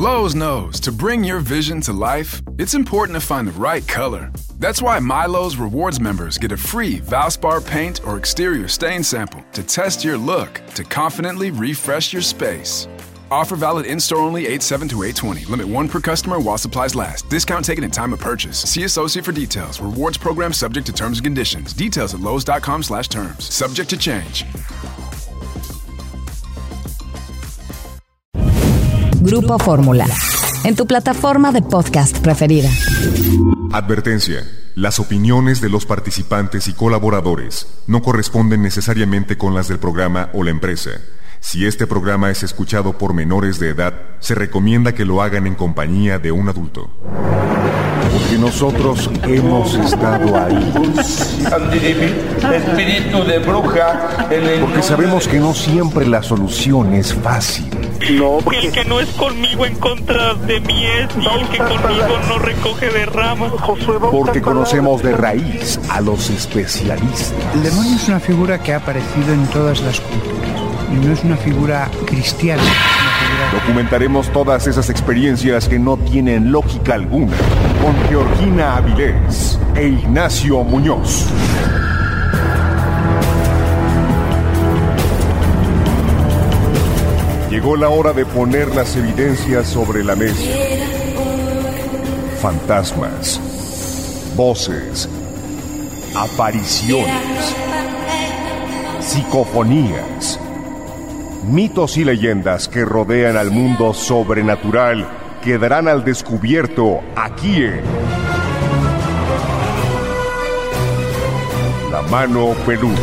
Lowe's knows to bring your vision to life, it's important to find the right color. That's why MyLowe's Rewards members get a free Valspar paint or exterior stain sample to test your look to confidently refresh your space. Offer valid in-store only 8/7 to 8/20. Limit 1 per customer while supplies last. Discount taken in time of purchase. See associate for details. Rewards program subject to terms and conditions. Details at lowes.com/terms. Subject to change. Grupo Fórmula, en tu plataforma de podcast preferida. Advertencia. Las opiniones de los participantes y colaboradores no corresponden necesariamente con las del programa o la empresa. Si este programa es escuchado por menores de edad, se recomienda que lo hagan en compañía de un adulto. Porque nosotros hemos estado ahí. Espíritu de bruja. Porque sabemos que no siempre la solución es fácil. No, el que no es conmigo en contra de mí es, y el que conmigo no recoge de ramas. Porque conocemos de raíz a los especialistas. El demonio es una figura que ha aparecido en todas las culturas. Y no es una figura cristiana. Documentaremos todas esas experiencias que no tienen lógica alguna con Georgina Avilés e Ignacio Muñoz. Llegó la hora de poner las evidencias sobre la mesa. Fantasmas, voces, apariciones, psicofonías, mitos y leyendas que rodean al mundo sobrenatural quedarán al descubierto aquí en La Mano Peluda.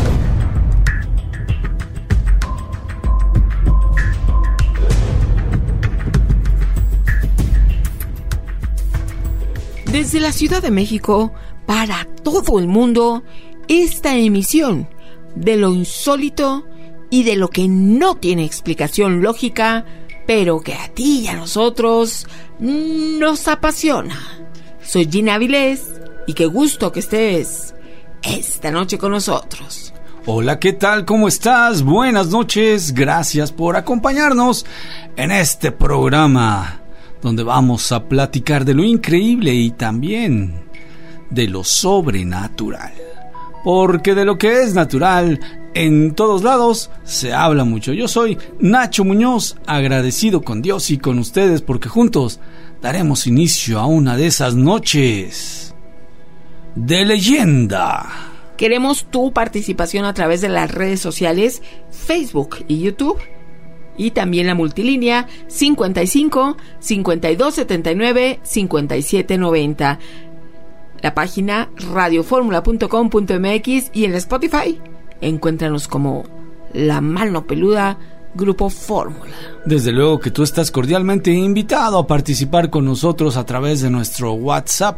Desde la Ciudad de México, para todo el mundo, esta emisión de lo insólito y de lo que no tiene explicación lógica, pero que a ti y a nosotros nos apasiona. Soy Gina Avilés y qué gusto que estés esta noche con nosotros. Hola, ¿qué tal? ¿Cómo estás? Buenas noches, gracias por acompañarnos en este programa donde vamos a platicar de lo increíble y también de lo sobrenatural. Porque de lo que es natural, en todos lados se habla mucho. Yo soy Nacho Muñoz, agradecido con Dios y con ustedes porque juntos daremos inicio a una de esas noches de leyenda. Queremos tu participación a través de las redes sociales, Facebook y YouTube. Y también la multilínea 55 52 79 57 90. La página radioformula.com.mx y en Spotify encuéntranos como La Mano Peluda Grupo Fórmula. Desde luego que tú estás cordialmente invitado a participar con nosotros a través de nuestro WhatsApp,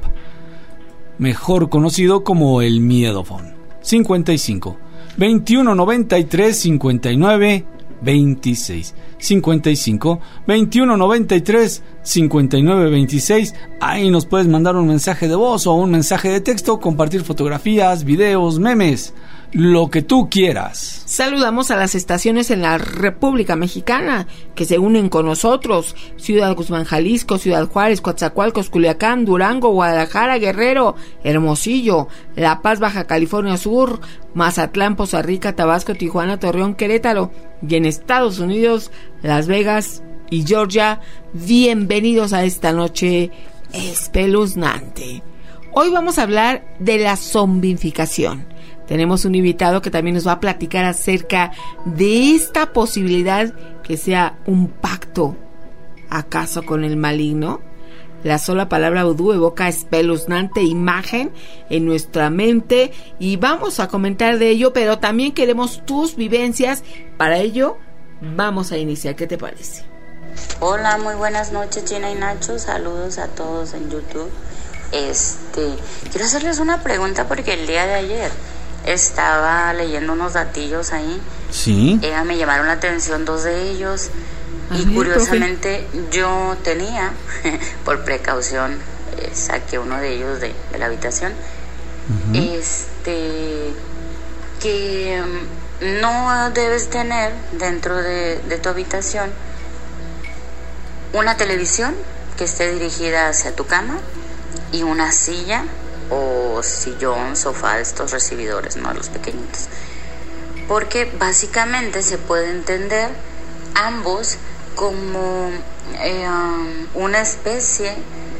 mejor conocido como el Miedofón. 55 21 93 59 26 55 21 93 59 26. Ahí nos puedes mandar un mensaje de voz o un mensaje de texto, compartir fotografías, videos, memes, lo que tú quieras. Saludamos a las estaciones en la República Mexicana que se unen con nosotros: Ciudad Guzmán, Jalisco, Ciudad Juárez, Coatzacoalcos, Culiacán, Durango, Guadalajara, Guerrero, Hermosillo, La Paz, Baja California Sur, Mazatlán, Poza Rica, Tabasco, Tijuana, Torreón, Querétaro, y en Estados Unidos, Las Vegas y Georgia. Bienvenidos a esta noche espeluznante. Hoy vamos a hablar de la zombificación. Tenemos un invitado que también nos va a platicar acerca de esta posibilidad que sea un pacto, ¿acaso con el maligno? La sola palabra vudú evoca espeluznante imagen en nuestra mente y vamos a comentar de ello, pero también queremos tus vivencias. Para ello, vamos a iniciar. ¿Qué te parece? Hola, muy buenas noches, Gina y Nacho. Saludos a todos en YouTube. Quiero hacerles una pregunta porque el día de ayer estaba leyendo unos datillos ahí. Sí. Me llamaron la atención dos de ellos. Y curiosamente yo tenía, por precaución, saqué uno de ellos de la habitación. Que no debes tener dentro de tu habitación una televisión que esté dirigida hacia tu cama y una silla o sillón, sofá de estos recibidores, ¿no? Los pequeñitos. Porque básicamente se puede entender ambos como una especie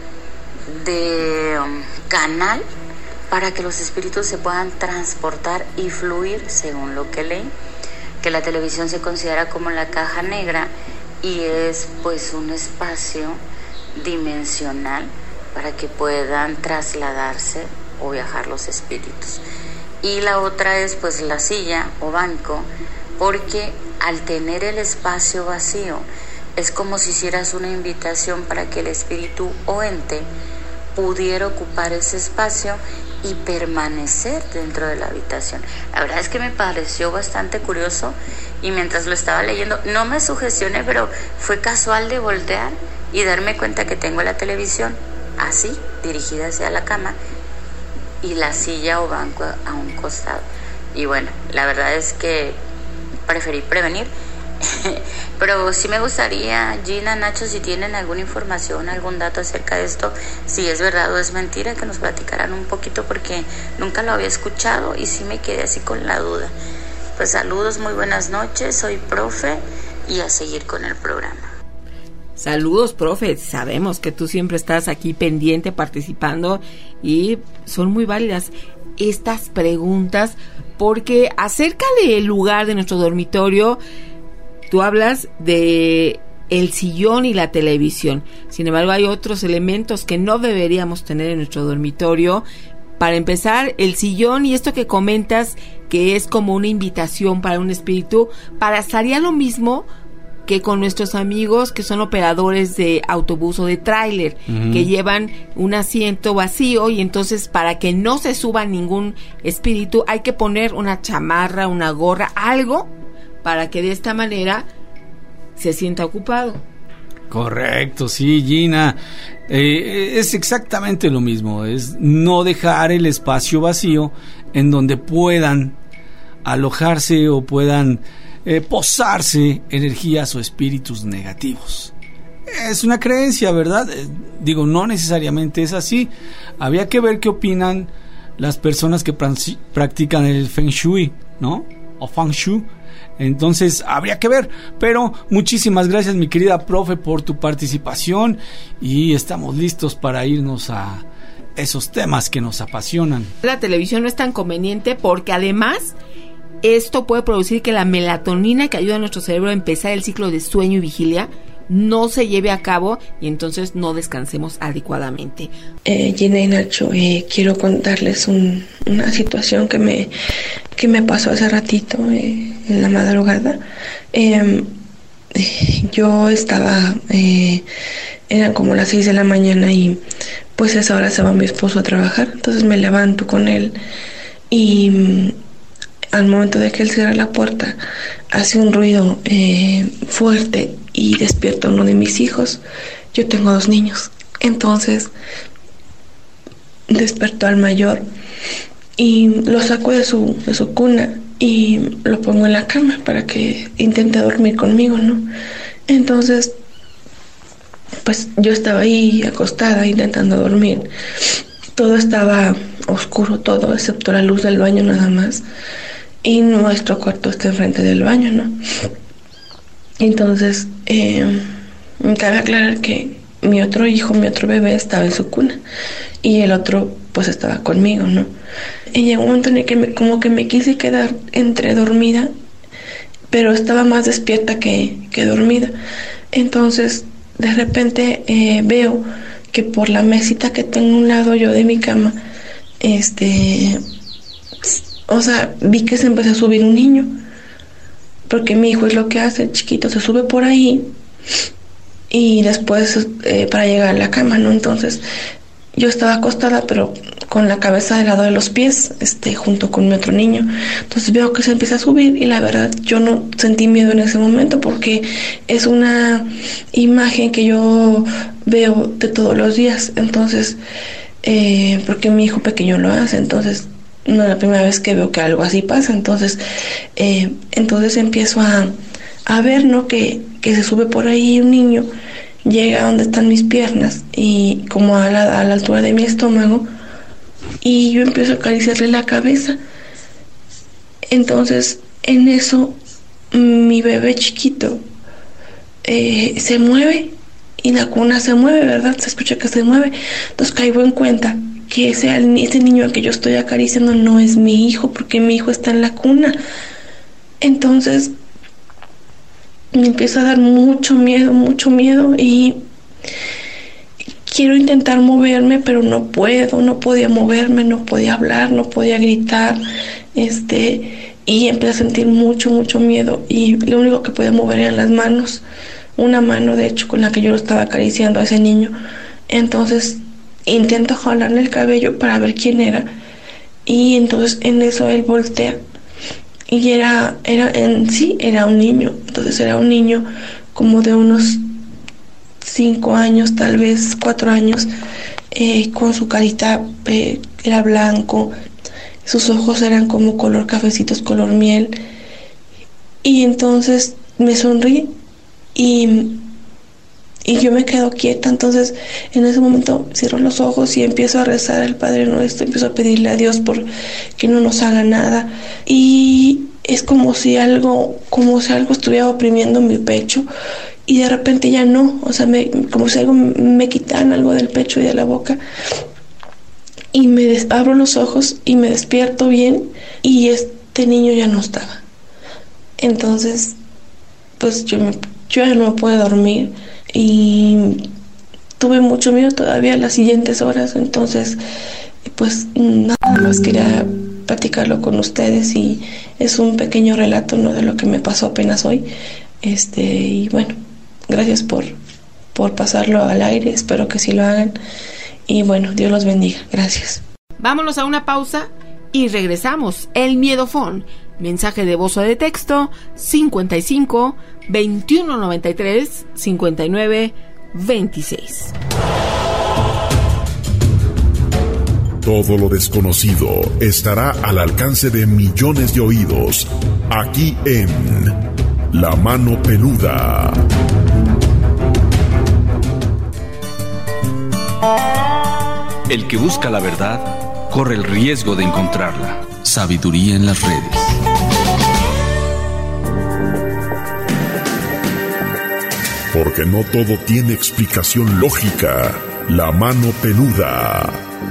de canal para que los espíritus se puedan transportar y fluir, según lo que leí, que la televisión se considera como la caja negra y es pues un espacio dimensional para que puedan trasladarse o viajar los espíritus. Y la otra es pues la silla o banco, porque al tener el espacio vacío es como si hicieras una invitación para que el espíritu o ente pudiera ocupar ese espacio y permanecer dentro de la habitación. La verdad es que me pareció bastante curioso y mientras lo estaba leyendo no me sugestioné, pero fue casual de voltear y darme cuenta que tengo la televisión así, dirigida hacia la cama, y la silla o banco a un costado. Y bueno, la verdad es que preferí prevenir. Pero sí me gustaría, Gina, Nacho, si tienen alguna información, algún dato acerca de esto, si es verdad o es mentira, que nos platicaran un poquito, porque nunca lo había escuchado y sí me quedé así con la duda. Pues saludos, muy buenas noches, soy profe y a seguir con el programa. Saludos, profe, sabemos que tú siempre estás aquí pendiente, participando, y son muy válidas estas preguntas, porque acerca del lugar de nuestro dormitorio, tú hablas de el sillón y la televisión. Sin embargo, hay otros elementos que no deberíamos tener en nuestro dormitorio. Para empezar, el sillón y esto que comentas, que es como una invitación para un espíritu, pasaría lo mismo que con nuestros amigos que son operadores de autobús o de tráiler, que llevan un asiento vacío, y entonces para que no se suba ningún espíritu hay que poner una chamarra, una gorra, algo para que de esta manera se sienta ocupado. Correcto, sí, Gina. Es exactamente lo mismo, es no dejar el espacio vacío en donde puedan alojarse o puedan posarse energías o espíritus negativos. Es una creencia, ¿verdad? Digo, no necesariamente es así. Había que ver qué opinan las personas que practican el Feng Shui, ¿no? O Feng Shui. Entonces habría que ver, pero muchísimas gracias, mi querida profe, por tu participación, y estamos listos para irnos a esos temas que nos apasionan. La televisión no es tan conveniente porque además esto puede producir que la melatonina que ayuda a nuestro cerebro a empezar el ciclo de sueño y vigilia no se lleve a cabo y entonces no descansemos adecuadamente. Gina y Nacho, quiero contarles una situación que me pasó hace ratito en la madrugada. Yo estaba, eran como las 6 de la mañana y pues a esa hora se va mi esposo a trabajar, entonces me levanto con él y al momento de que él cierra la puerta hace un ruido fuerte y despierta a uno de mis hijos. Yo tengo 2 niños, entonces despertó al mayor y lo saco de su cuna y lo pongo en la cama para que intente dormir conmigo, ¿no? Entonces pues yo estaba ahí acostada intentando dormir. Todo estaba oscuro, todo excepto la luz del baño nada más, y nuestro cuarto está enfrente del baño, ¿no? Entonces me cabe aclarar que mi otro bebé estaba en su cuna y el otro pues estaba conmigo, ¿no? Y llegó un momento en el que como que me quise quedar entre dormida, pero estaba más despierta que dormida. Entonces de repente veo que por la mesita que tengo a un lado yo de mi cama, vi que se empezó a subir un niño, porque mi hijo es lo que hace, el chiquito se sube por ahí y después para llegar a la cama, ¿no? Entonces yo estaba acostada pero con la cabeza del lado de los pies, junto con mi otro niño. Entonces veo que se empieza a subir y la verdad yo no sentí miedo en ese momento porque es una imagen que yo veo de todos los días. Entonces porque mi hijo pequeño lo hace, entonces no es la primera vez que veo que algo así pasa. Entonces empiezo a ver, ¿no? que se sube por ahí un niño llega a donde están mis piernas y como a la altura de mi estómago, y yo empiezo a acariciarle la cabeza. Entonces en eso mi bebé chiquito se mueve y la cuna se mueve, ¿verdad? Se escucha que se mueve. Entonces caigo en cuenta que ese niño al que yo estoy acariciando no es mi hijo, porque mi hijo está en la cuna. Entonces me empieza a dar mucho miedo y quiero intentar moverme, pero no podía moverme, no podía hablar, no podía gritar, y empecé a sentir mucho miedo, y lo único que podía mover eran las manos, una mano de hecho con la que yo lo estaba acariciando a ese niño. Entonces intento jalarle el cabello para ver quién era, y entonces en eso él voltea y era un niño. Entonces era un niño como de unos 5 años, tal vez 4 años, con su carita era blanco, sus ojos eran como color cafecitos, color miel, y entonces me sonríe y yo me quedo quieta. Entonces en ese momento cierro los ojos y empiezo a rezar al Padre Nuestro, empiezo a pedirle a Dios por que no nos haga nada, y es como si algo estuviera oprimiendo mi pecho, y de repente ya no, o sea, como si algo me quitaran algo del pecho y de la boca, y abro los ojos y me despierto bien, y este niño ya no estaba. Entonces pues yo ya no pude dormir y tuve mucho miedo todavía las siguientes horas. Entonces pues nada más quería platicarlo con ustedes, y es un pequeño relato, ¿no?, de lo que me pasó apenas hoy, y bueno, gracias por pasarlo al aire, espero que sí lo hagan, y bueno, Dios los bendiga, gracias. Vámonos a una pausa y regresamos. El Miedofón, mensaje de voz o de texto 55 21 93 59 26. Todo lo desconocido estará al alcance de millones de oídos, aquí en La Mano Peluda. El que busca la verdad corre el riesgo de encontrarla. Sabiduría en las redes. Porque no todo tiene explicación lógica. La Mano Peluda.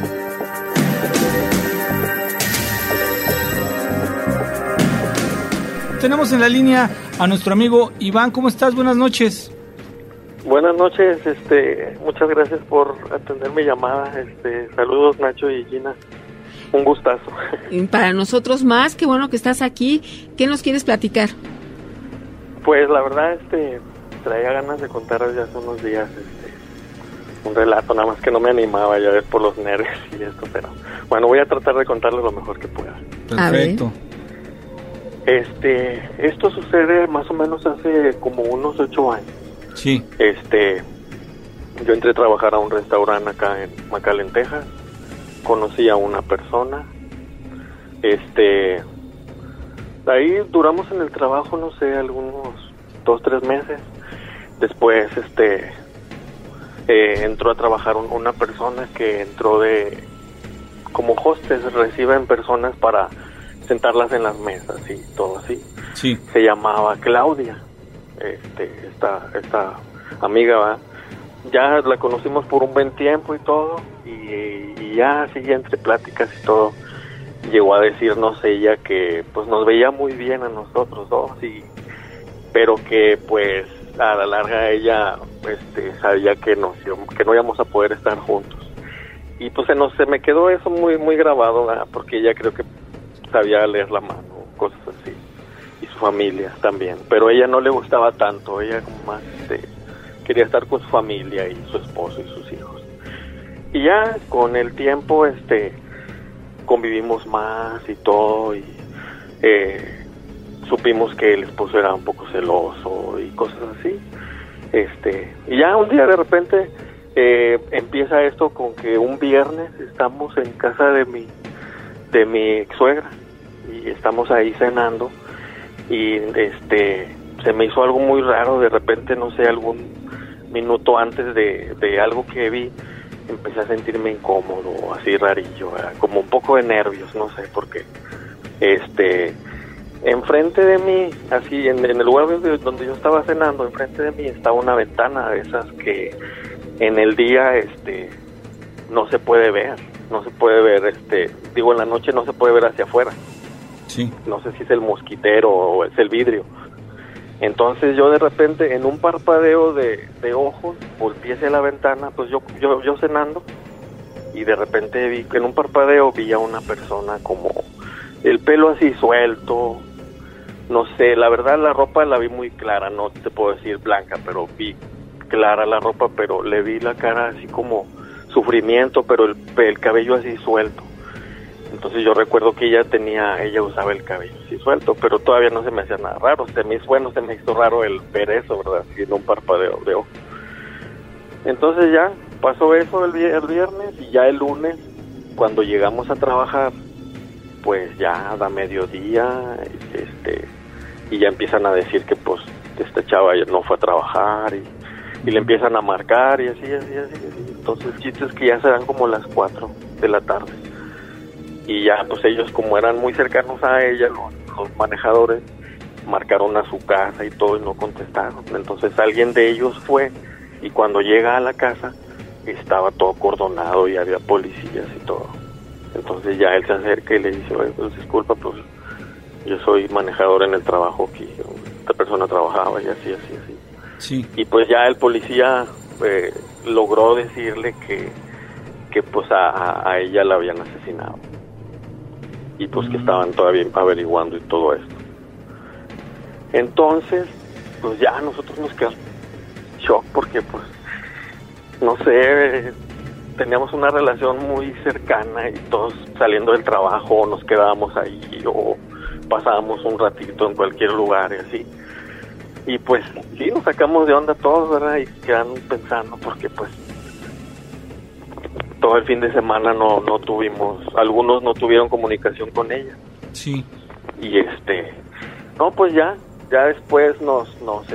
Tenemos en la línea a nuestro amigo Iván. ¿Cómo estás? Buenas noches. Buenas noches, muchas gracias por atender mi llamada. Saludos Nacho y Gina. Un gustazo. Para nosotros más, qué bueno que estás aquí. ¿Qué nos quieres platicar? Pues la verdad, traía ganas de contar desde hace unos días un relato, nada más que no me animaba, ya ves, por los nervios y esto, pero bueno, voy a tratar de contarlo lo mejor que pueda. Perfecto. Esto sucede más o menos hace como unos 8 años. Sí. Yo entré a trabajar a un restaurante acá en McAllen, Texas. Conocí a una persona. Ahí duramos en el trabajo, no sé, algunos 2-3 meses. Después, entró a trabajar una persona que entró como hostess, reciben personas para sentarlas en las mesas y todo así. Sí. Se llamaba Claudia. Esta amiga, ¿va? Ya la conocimos por un buen tiempo y todo, y ya así entre pláticas y todo llegó a decirnos ella que pues nos veía muy bien a nosotros dos, pero que pues a la larga ella sabía que no íbamos a poder estar juntos, y pues se me quedó eso muy muy grabado, ¿verdad? Porque ella creo que sabía leer la mano, cosas así, y su familia también, pero ella no le gustaba tanto, ella como más quería estar con su familia y su esposo y sus hijos. Y ya con el tiempo convivimos más y todo, y supimos que el esposo era un poco celoso y cosas así. Y ya un día de repente empieza esto con que un viernes estamos en casa de mi ex suegra y estamos ahí cenando, y se me hizo algo muy raro. De repente, no sé, minuto antes de algo que vi, empecé a sentirme incómodo, así rarillo, como un poco de nervios, no sé por qué. Enfrente de mí, así en el lugar donde yo estaba cenando, enfrente de mí estaba una ventana de esas que en el día no se puede ver, en la noche no se puede ver hacia afuera. Sí. No sé si es el mosquitero o es el vidrio. Entonces yo de repente, en un parpadeo de ojos, volteé hacia la ventana, pues yo cenando, y de repente vi que en un parpadeo vi a una persona como el pelo así suelto, no sé, la verdad la ropa la vi muy clara, no te puedo decir blanca, pero vi clara la ropa, pero le vi la cara así como sufrimiento, pero el cabello así suelto. Entonces yo recuerdo que ella usaba el cabello así suelto, pero todavía no se me hacía nada raro. Se me hizo raro el ver eso, ¿verdad? Así en un parpadeo de ojo. Entonces ya pasó eso el viernes, y ya el lunes, cuando llegamos a trabajar, pues ya da mediodía, y ya empiezan a decir que pues esta chava no fue a trabajar, y le empiezan a marcar, y así. Entonces el chiste es que ya se dan como las 4 de la tarde. Y ya, pues ellos, como eran muy cercanos a ella, los manejadores, marcaron a su casa y todo, y no contestaron. Entonces alguien de ellos fue, y cuando llega a la casa, estaba todo cordonado y había policías y todo. Entonces ya él se acerca y le dice, oye, pues disculpa, pues yo soy manejador en el trabajo aquí, esta persona trabajaba y así. Sí. Y pues ya el policía logró decirle que pues a ella la habían asesinado. Y pues que estaban todavía averiguando y todo esto. Entonces, pues ya nosotros nos quedamos en shock porque pues, no sé, teníamos una relación muy cercana y todos saliendo del trabajo nos quedábamos ahí o pasábamos un ratito en cualquier lugar y así. Y pues sí, nos sacamos de onda todos, ¿verdad? Y quedan pensando porque pues todo el fin de semana no tuvimos, algunos no tuvieron comunicación con ella. Sí. Y no, pues ya después nos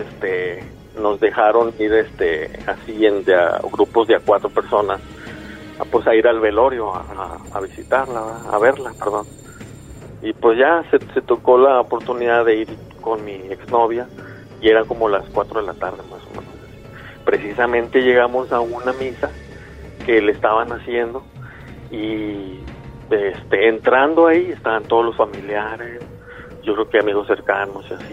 dejaron ir así en grupos de 4 personas a ir al velorio a visitarla, a verla, perdón. Y pues ya se tocó la oportunidad de ir con mi exnovia y eran como las 4 de la tarde más o menos. Precisamente llegamos a una misa que le estaban haciendo y entrando ahí estaban todos los familiares, yo creo que amigos cercanos y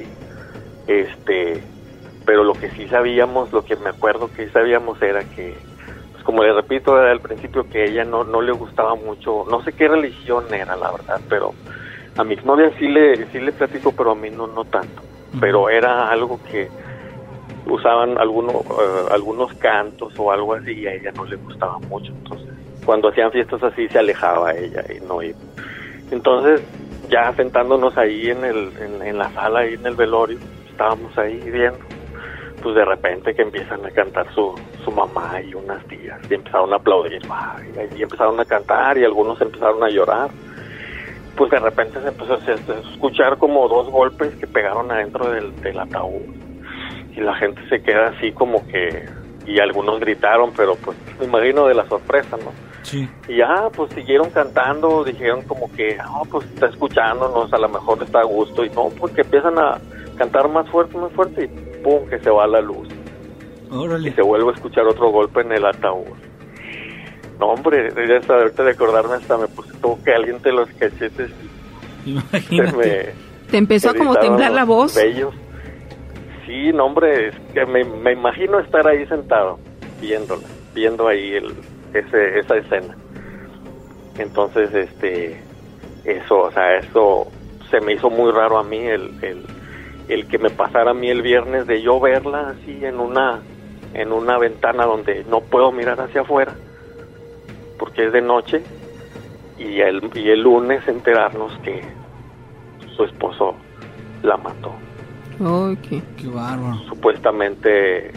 así, pero lo que sí sabíamos, lo que me acuerdo que sabíamos era que, pues como le repito al principio, que ella no le gustaba mucho, no sé qué religión era la verdad, pero a mi novia sí le platico, pero a mí no tanto, pero era algo que usaban algunos cantos o algo así y a ella no le gustaba mucho. Entonces cuando hacían fiestas así se alejaba ella y no iba. Entonces ya sentándonos ahí en la sala, ahí en el velorio, estábamos ahí viendo, pues de repente que empiezan a cantar su mamá y unas tías y empezaron a aplaudir y empezaron a cantar y algunos empezaron a llorar. Pues de repente se empezó a escuchar como 2 golpes que pegaron adentro del ataúd. Y la gente se queda así como que, y algunos gritaron, pero pues me imagino de la sorpresa, ¿no? Sí. Y ya, pues siguieron cantando, dijeron como que, pues está escuchándonos, a lo mejor está a gusto, y no, porque empiezan a cantar más fuerte, y pum, que se va la luz. Órale. Y se vuelve a escuchar otro golpe en el ataúd. No, hombre, ya ahorita de acordarme hasta me puse como que alguien de los cachetes. Imagínate. ¿Te empezó a como temblar la voz? Bellos. Sí, no, hombre, es que me imagino estar ahí sentado, viendo ahí esa escena. Entonces, eso se me hizo muy raro a mí, el que me pasara a mí el viernes de yo verla así en una ventana donde no puedo mirar hacia afuera, porque es de noche, y el lunes enterarnos que su esposo la mató. Okay. Qué bárbaro. Supuestamente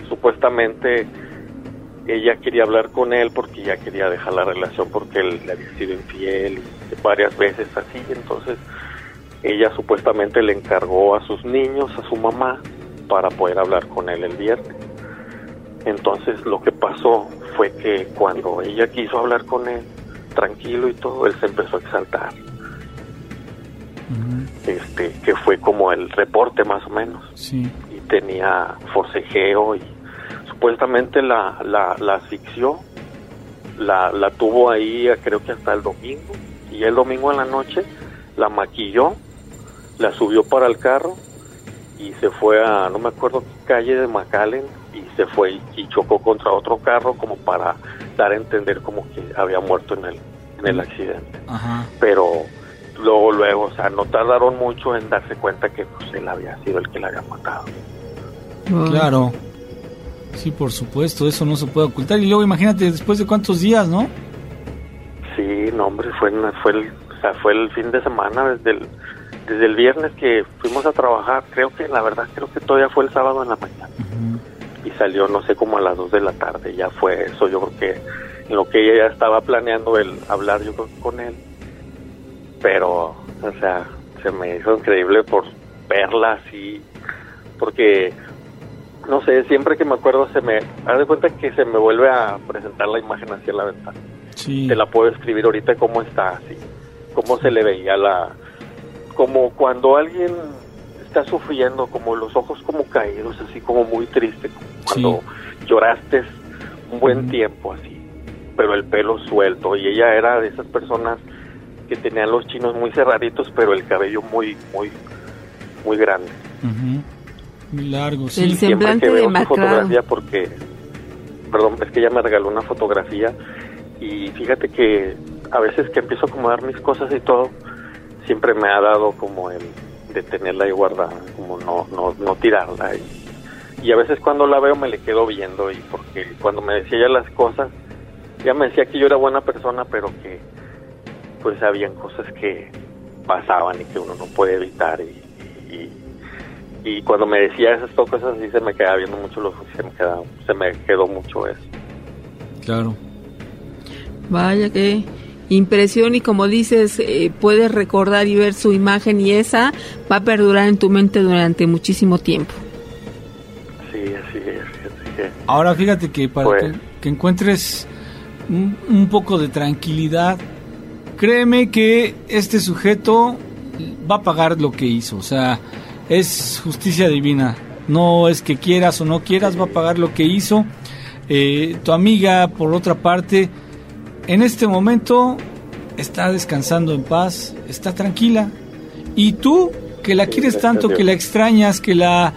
ella quería hablar con él porque ya quería dejar la relación porque él le había sido infiel y varias veces así. Entonces ella supuestamente le encargó a sus niños, a su mamá, para poder hablar con él el viernes. Entonces lo que pasó fue que cuando ella quiso hablar con él, tranquilo y todo, él se empezó a exaltar. Que fue como el reporte más o menos. Sí. Y tenía forcejeo y supuestamente la asfixió, la tuvo ahí creo que hasta el domingo, y el domingo en la noche la maquilló, la subió para el carro y se fue a, no me acuerdo qué calle de McAllen, y se fue y chocó contra otro carro como para dar a entender como que había muerto en el accidente. Ajá. Pero luego, o sea, no tardaron mucho en darse cuenta que pues él había sido el que la había matado. Claro. Sí, por supuesto, eso no se puede ocultar. Y luego imagínate, después de cuántos días, ¿no? Sí, no, hombre, fue el fin de semana, desde el viernes que fuimos a trabajar. Creo que todavía fue el sábado en la mañana. Y salió, no sé, como a las 2 de la tarde. Ya fue eso, yo creo que en lo que ella ya estaba planeando el hablar, yo creo, con él. Pero, o sea, se me hizo increíble por verla así, porque, no sé, siempre que me acuerdo haz de cuenta que se me vuelve a presentar la imagen hacia la ventana. Sí. Te la puedo escribir ahorita cómo está, así, cómo se le veía como cuando alguien está sufriendo, como los ojos como caídos, así como muy triste, como cuando lloraste un buen tiempo, así, pero el pelo suelto, y ella era de esas personas que tenían los chinos muy cerraditos, pero el cabello muy, muy, muy grande. Muy largo, sí. El semblante siempre que veo demacrado. su fotografía, porque, perdón, es que ella me regaló una fotografía, y fíjate que a veces que empiezo a acomodar mis cosas y todo, siempre me ha dado como el de tenerla ahí guardada, como no tirarla, y a veces cuando la veo me le quedo viendo, y porque cuando me decía ella las cosas, ya me decía que yo era buena persona, pero que pues habían cosas que pasaban y que uno no puede evitar, y cuando me decía esas cosas así se me quedaba viendo mucho los ojos, se me quedó mucho eso. Claro. Vaya que impresión, y como dices, puedes recordar y ver su imagen, y esa va a perdurar en tu mente durante muchísimo tiempo. Sí, así es. Ahora fíjate que para que encuentres un poco de tranquilidad, créeme que este sujeto va a pagar lo que hizo, o sea, es justicia divina, no es que quieras o no quieras, va a pagar lo que hizo. Tu amiga, por otra parte, en este momento está descansando en paz, está tranquila, y tú, que la quieres tanto, que la extrañas, que la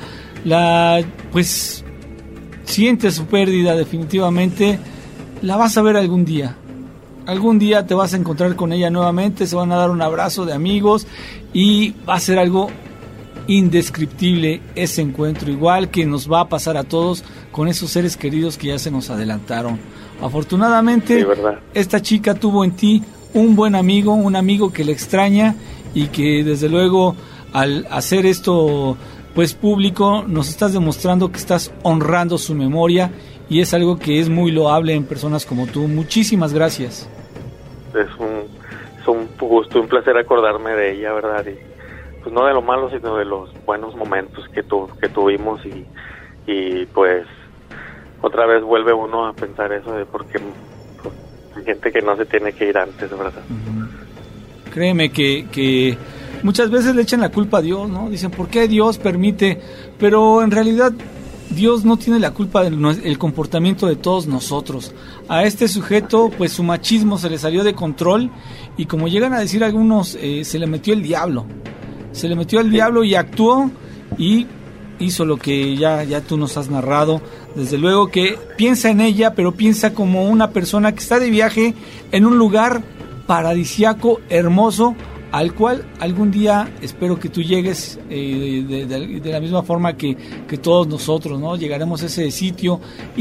pues sientes su pérdida definitivamente, la vas a ver algún día. Algún día te vas a encontrar con ella nuevamente, se van a dar un abrazo de amigos y va a ser algo indescriptible ese encuentro, igual que nos va a pasar a todos con esos seres queridos que ya se nos adelantaron. Afortunadamente, sí, esta chica tuvo en ti un buen amigo, un amigo que le extraña, y que desde luego al hacer esto pues público nos estás demostrando que estás honrando su memoria, y es algo que es muy loable en personas como tú. Muchísimas gracias. Es un gusto, un placer acordarme de ella, ¿verdad? Y pues no de lo malo, sino de los buenos momentos que tuvimos, y pues otra vez vuelve uno a pensar eso de por qué hay gente que no se tiene que ir antes, ¿verdad? Créeme que muchas veces le echan la culpa a Dios, ¿no? Dicen, ¿por qué Dios permite? Pero en realidad Dios no tiene la culpa del comportamiento de todos nosotros. A este sujeto, pues su machismo se le salió de control, y como llegan a decir algunos, se le metió el diablo. Se le metió el diablo y actuó y hizo lo que ya tú nos has narrado. Desde luego que piensa en ella, pero piensa como una persona que está de viaje en un lugar paradisiaco, hermoso, al cual algún día espero que tú llegues de la misma forma que todos nosotros, ¿no? Llegaremos a ese sitio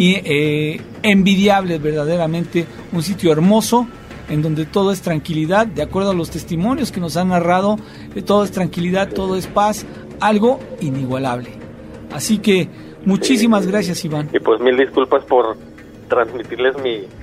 envidiable, verdaderamente, un sitio hermoso en donde todo es tranquilidad, de acuerdo a los testimonios que nos han narrado, todo es tranquilidad, todo es paz, algo inigualable. Así que muchísimas gracias, Iván. Y pues mil disculpas por transmitirles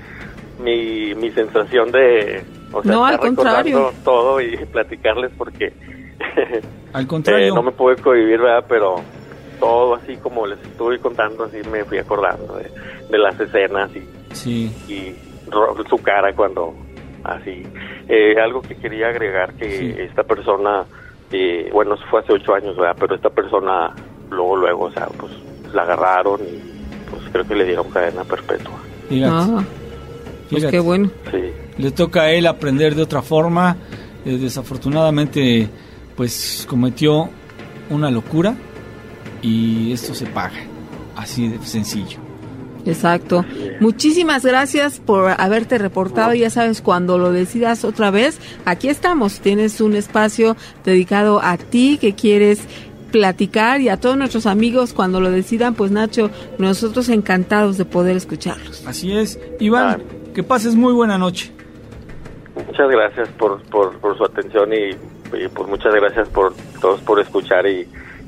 mi sensación de... O sea, no, al contrario, todo y platicarles, porque al contrario no me pude cohibir, ¿verdad? Pero todo así como les estuve contando, así me fui acordando de las escenas y su cara cuando así. Algo que quería agregar, que esta persona, bueno, eso fue hace 8 años, ¿verdad? Pero esta persona luego, o sea, pues la agarraron y pues creo que le dieron cadena perpetua. Pues qué bueno. Sí. Le toca a él aprender de otra forma. Desafortunadamente, pues cometió una locura y esto se paga. Así de sencillo. Exacto. Muchísimas gracias por haberte reportado. Ya sabes, cuando lo decidas otra vez, aquí estamos. Tienes un espacio dedicado a ti que quieres platicar, y a todos nuestros amigos cuando lo decidan, pues Nacho, nosotros encantados de poder escucharlos. Así es. Iván, que pases muy buena noche. Muchas gracias por su atención y pues muchas gracias por todos por escuchar y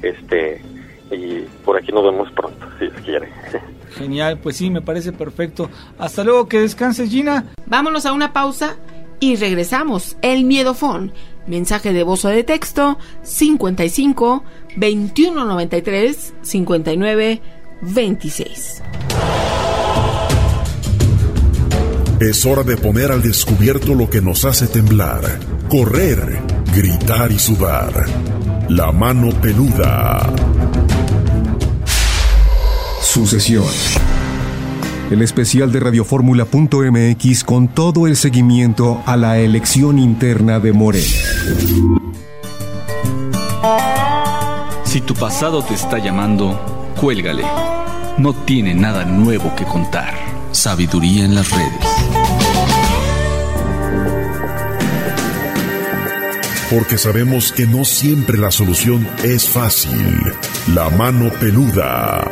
por aquí nos vemos pronto, si Dios quiere. Genial, pues sí, me parece perfecto. Hasta luego, que descanses, Gina. Vámonos a una pausa y regresamos. El Miedofón. Mensaje de voz o de texto 55 21 93 59 26. Es hora de poner al descubierto lo que nos hace temblar, correr, gritar y sudar. La mano peluda. Sucesión. El especial de radioformula.mx con todo el seguimiento a la elección interna de Morena. Si tu pasado te está llamando, cuélgale. No tiene nada nuevo que contar. Sabiduría en las redes. Porque sabemos que no siempre la solución es fácil. La mano peluda.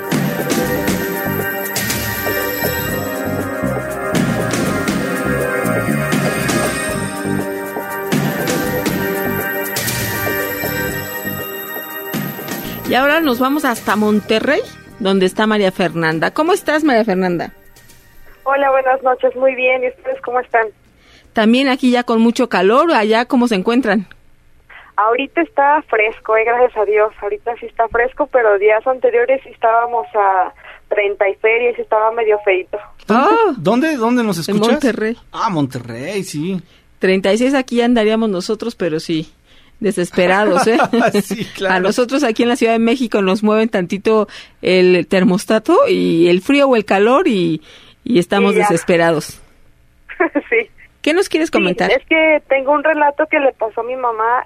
Y ahora nos vamos hasta Monterrey, donde está María Fernanda. ¿Cómo estás, María Fernanda? Hola, buenas noches, muy bien. ¿Y ustedes cómo están? También aquí ya con mucho calor. ¿Allá cómo se encuentran? Ahorita está fresco, gracias a Dios. Ahorita sí está fresco, pero días anteriores sí estábamos a 30 y feria y sí estaba medio feito. ¿Dónde nos escuchas? En Monterrey. Monterrey, sí. 36 aquí ya andaríamos nosotros, pero sí, desesperados, ¿eh? Sí, claro. A nosotros aquí en la Ciudad de México nos mueven tantito el termostato y el frío o el calor y estamos desesperados. Sí. ¿Qué nos quieres comentar? Sí, es que tengo un relato que le pasó a mi mamá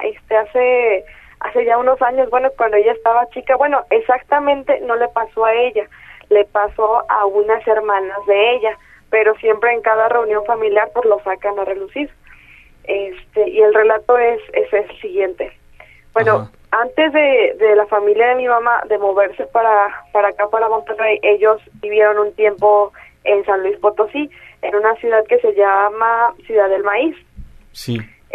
hace ya unos años, bueno, cuando ella estaba chica. Bueno, exactamente no le pasó a ella, le pasó a unas hermanas de ella, pero siempre en cada reunión familiar pues lo sacan a relucir. Y el relato es el siguiente. Bueno, antes de la familia de mi mamá de moverse para acá, para Monterrey, ellos vivieron un tiempo en San Luis Potosí, en una ciudad que se llama Ciudad del Maíz. Sí.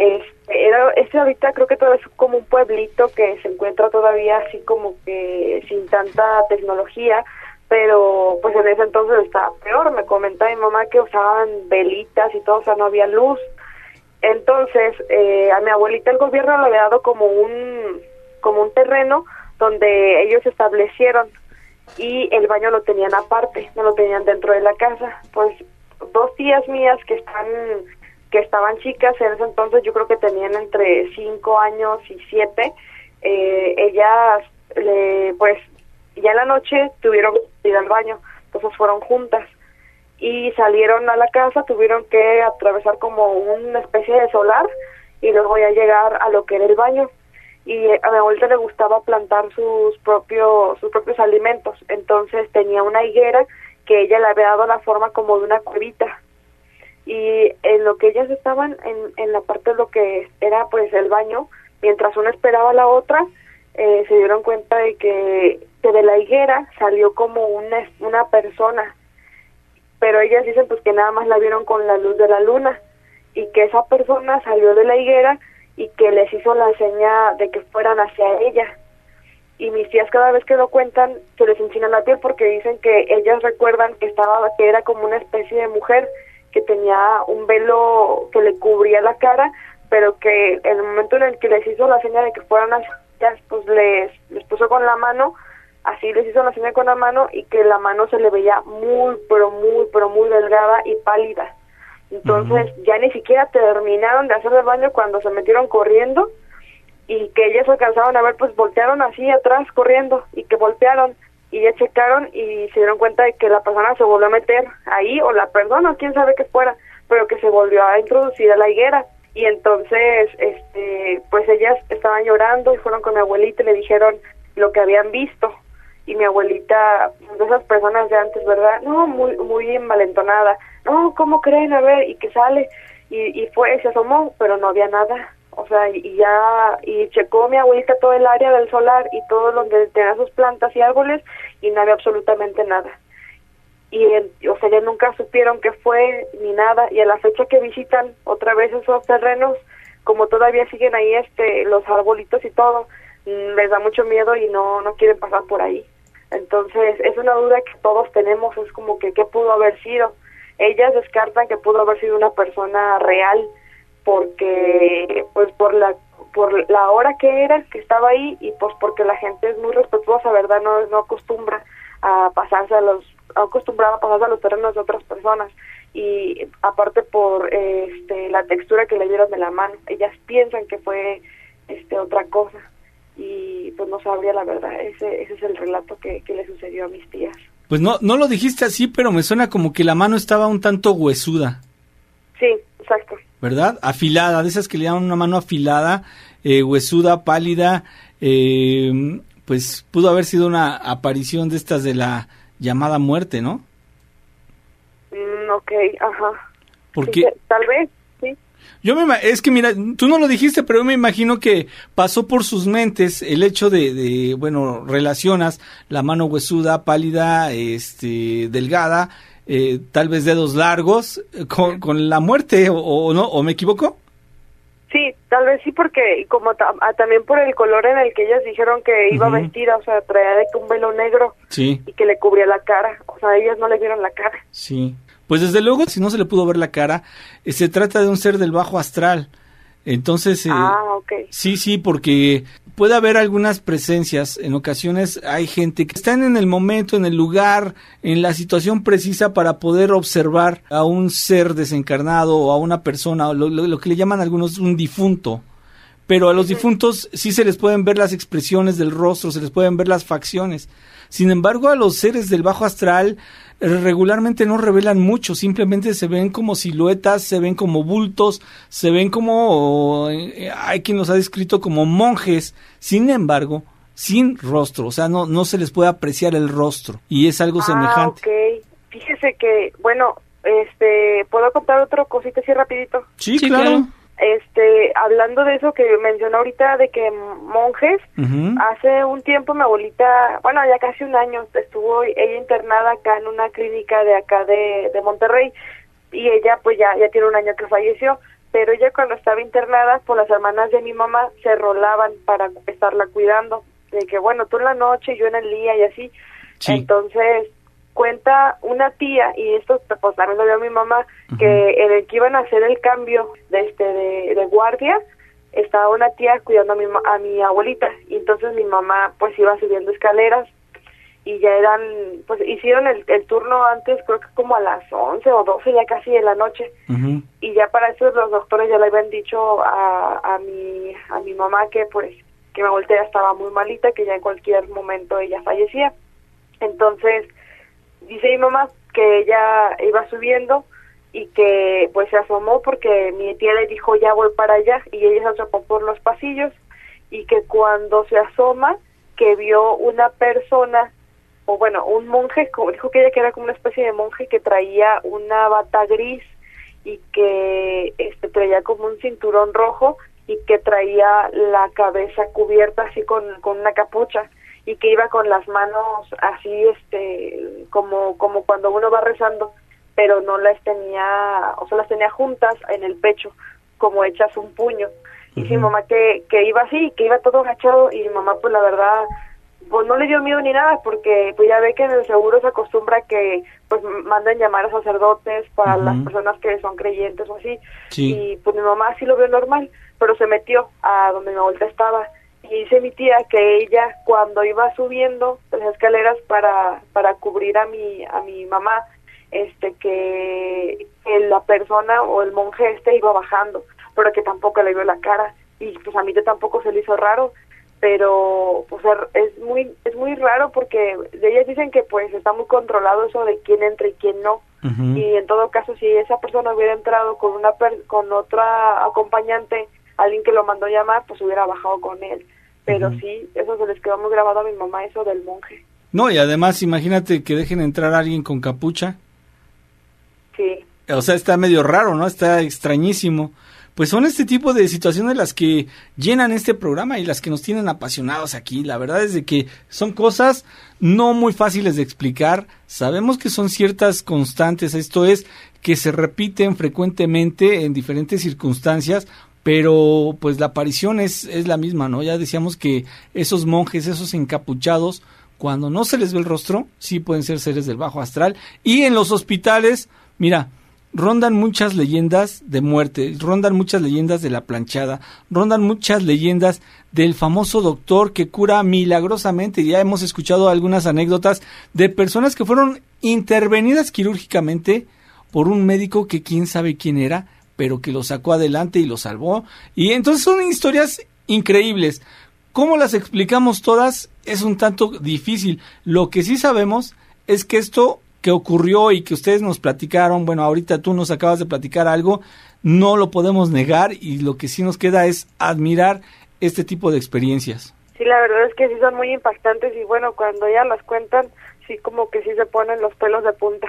Ahorita creo que todo es como un pueblito que se encuentra todavía así como que sin tanta tecnología, pero pues en ese entonces estaba peor. Me comenta mi mamá que usaban velitas y todo, o sea, no había luz. Entonces, a mi abuelita el gobierno le había dado como un terreno donde ellos se establecieron y el baño lo tenían aparte, no lo tenían dentro de la casa. Pues 2 tías mías que estaban chicas en ese entonces, yo creo que tenían entre 5 años y 7, ellas pues ya en la noche tuvieron que ir al baño, entonces fueron juntas y salieron a la casa, tuvieron que atravesar como una especie de solar y luego ya llegar a lo que era el baño. Y a mi abuelita le gustaba plantar sus propios alimentos, entonces tenía una higuera que ella le había dado la forma como de una cuevita, y en lo que ellas estaban en la parte de lo que era pues el baño, mientras una esperaba a la otra, se dieron cuenta de que de la higuera salió como una persona, pero ellas dicen pues que nada más la vieron con la luz de la luna, y que esa persona salió de la higuera y que les hizo la seña de que fueran hacia ella. Y mis tías cada vez que lo cuentan se les enchina la piel porque dicen que ellas recuerdan que era como una especie de mujer que tenía un velo que le cubría la cara, pero que en el momento en el que les hizo la seña de que fueran hacia ellas, pues les puso con la mano así les hizo la señal con la mano y que la mano se le veía muy, pero muy delgada y pálida. Entonces ya ni siquiera terminaron de hacer el baño cuando se metieron corriendo y que ellas alcanzaron a ver, pues voltearon así atrás corriendo y que voltearon y ya checaron y se dieron cuenta de que la persona se volvió a meter ahí, o la persona, quién sabe qué fuera, pero que se volvió a introducir a la higuera. Y entonces, pues ellas estaban llorando y fueron con mi abuelita y le dijeron lo que habían visto. Y mi abuelita, de esas personas de antes, ¿verdad? No, muy envalentonada. No, ¿cómo creen? A ver, y que sale. Y se asomó, pero no había nada. O sea, y checó mi abuelita todo el área del solar y todo donde tenía sus plantas y árboles y no había absolutamente nada. O sea, ya nunca supieron qué fue ni nada, y a la fecha que visitan otra vez esos terrenos, como todavía siguen ahí los arbolitos y todo, les da mucho miedo y no quieren pasar por ahí. Entonces es una duda que todos tenemos, es como que qué pudo haber sido. Ellas descartan que pudo haber sido una persona real, porque pues por la hora que era, que estaba ahí, y pues porque la gente es muy respetuosa, ¿verdad? No acostumbra a pasarse a los terrenos de otras personas, y aparte por la textura que le dieron de la mano, ellas piensan que fue otra cosa, y pues no sabría la verdad. Ese es el relato que le sucedió a mis tías. Pues no lo dijiste así, pero me suena como que la mano estaba un tanto huesuda. Sí, exacto. ¿Verdad? Afilada, de esas que le llaman una mano afilada, huesuda, pálida, pues pudo haber sido una aparición de estas de la llamada muerte, ¿no? Ok, ajá. Porque sí, tal vez, sí. Es que mira, tú no lo dijiste, pero yo me imagino que pasó por sus mentes el hecho de bueno, relacionas la mano huesuda, pálida, delgada, tal vez dedos largos, con la muerte, o no, o me equivoco. Sí, tal vez sí, porque como también por el color en el que ellas dijeron que iba vestida, o sea, traía de que un velo negro, sí, y que le cubría la cara, o sea, ellas no le vieron la cara. Sí, pues desde luego, si no se le pudo ver la cara, se trata de un ser del bajo astral. Entonces, okay. Sí, porque puede haber algunas presencias, en ocasiones hay gente que están en el momento, en el lugar, en la situación precisa para poder observar a un ser desencarnado o a una persona, lo que le llaman algunos un difunto. Pero a los difuntos sí se les pueden ver las expresiones del rostro, se les pueden ver las facciones. Sin embargo, a los seres del bajo astral regularmente no revelan mucho, simplemente se ven como siluetas, se ven como bultos, se ven como, hay quien los ha descrito como monjes, sin embargo, sin rostro, o sea, no se les puede apreciar el rostro, y es algo semejante. Ok, fíjese que, bueno, ¿puedo contar otra cosita así rapidito? Sí, claro. Hablando de eso que mencionó ahorita de que monjes, hace un tiempo mi abuelita, bueno, ya casi un año, estuvo ella internada acá en una clínica de acá de Monterrey, y ella pues ya tiene un año que falleció, pero ella cuando estaba internada, pues las hermanas de mi mamá se rolaban para estarla cuidando, de que bueno, tú en la noche, yo en el día y así. Sí. Entonces cuenta una tía, y esto pues también lo vio mi mamá, que en el que iban a hacer el cambio de guardia, estaba una tía cuidando a mi abuelita, y entonces mi mamá pues iba subiendo escaleras, y ya pues hicieron el turno antes, creo que como a las 11 o 12, ya casi de la noche, y ya para eso los doctores ya le habían dicho a mi mamá que pues que mi abuelita ya estaba muy malita, que ya en cualquier momento ella fallecía. Entonces dice mi mamá que ella iba subiendo y que pues se asomó porque mi tía le dijo ya voy para allá, y ella se asomó por los pasillos, y que cuando se asoma que vio una persona, o bueno, un monje, como dijo que ella que era como una especie de monje que traía una bata gris y que traía como un cinturón rojo y que traía la cabeza cubierta así con una capucha, y que iba con las manos así como cuando uno va rezando, pero no las tenía, o sea, las tenía juntas en el pecho, como hechas un puño. Y mi mamá que iba así, que iba todo agachado, y mi mamá pues la verdad pues no le dio miedo ni nada, porque pues ya ve que en el seguro se acostumbra que pues mandan llamar a sacerdotes para las personas que son creyentes o así, y pues mi mamá sí lo vio normal, pero se metió a donde mi abuelita estaba, Y dice mi tía que ella, cuando iba subiendo las escaleras para cubrir a mi mamá, que la persona o el monje iba bajando, pero que tampoco le vio la cara, y pues a mi tía tampoco se le hizo raro, pero pues es muy raro porque ellas dicen que pues está muy controlado eso de quién entra y quién no. Uh-huh. Y en todo caso, si esa persona hubiera entrado con otra acompañante, alguien que lo mandó llamar, pues hubiera bajado con él. Pero uh-huh. Sí, eso se les quedó muy grabado a mi mamá, eso del monje. No, y además imagínate que dejen entrar a alguien con capucha. Sí. O sea, está medio raro, ¿no? Está extrañísimo. Pues son este tipo de situaciones las que llenan este programa y las que nos tienen apasionados aquí. La verdad es de que son cosas no muy fáciles de explicar. Sabemos que son ciertas constantes, esto es, que se repiten frecuentemente en diferentes circunstancias, pero pues la aparición es la misma, ¿no? Ya decíamos que esos monjes, esos encapuchados, cuando no se les ve el rostro, sí pueden ser seres del bajo astral. Y en los hospitales, mira, rondan muchas leyendas de muerte, rondan muchas leyendas de la planchada, rondan muchas leyendas del famoso doctor que cura milagrosamente. Ya hemos escuchado algunas anécdotas de personas que fueron intervenidas quirúrgicamente por un médico que quién sabe quién era, pero que lo sacó adelante y lo salvó. Y entonces son historias increíbles. ¿Cómo las explicamos todas? Es un tanto difícil. Lo que sí sabemos es que esto que ocurrió y que ustedes nos platicaron, bueno, ahorita tú nos acabas de platicar algo, no lo podemos negar, y lo que sí nos queda es admirar este tipo de experiencias. Sí, la verdad es que sí son muy impactantes, y bueno, cuando ya las cuentan, sí como que sí se ponen los pelos de punta.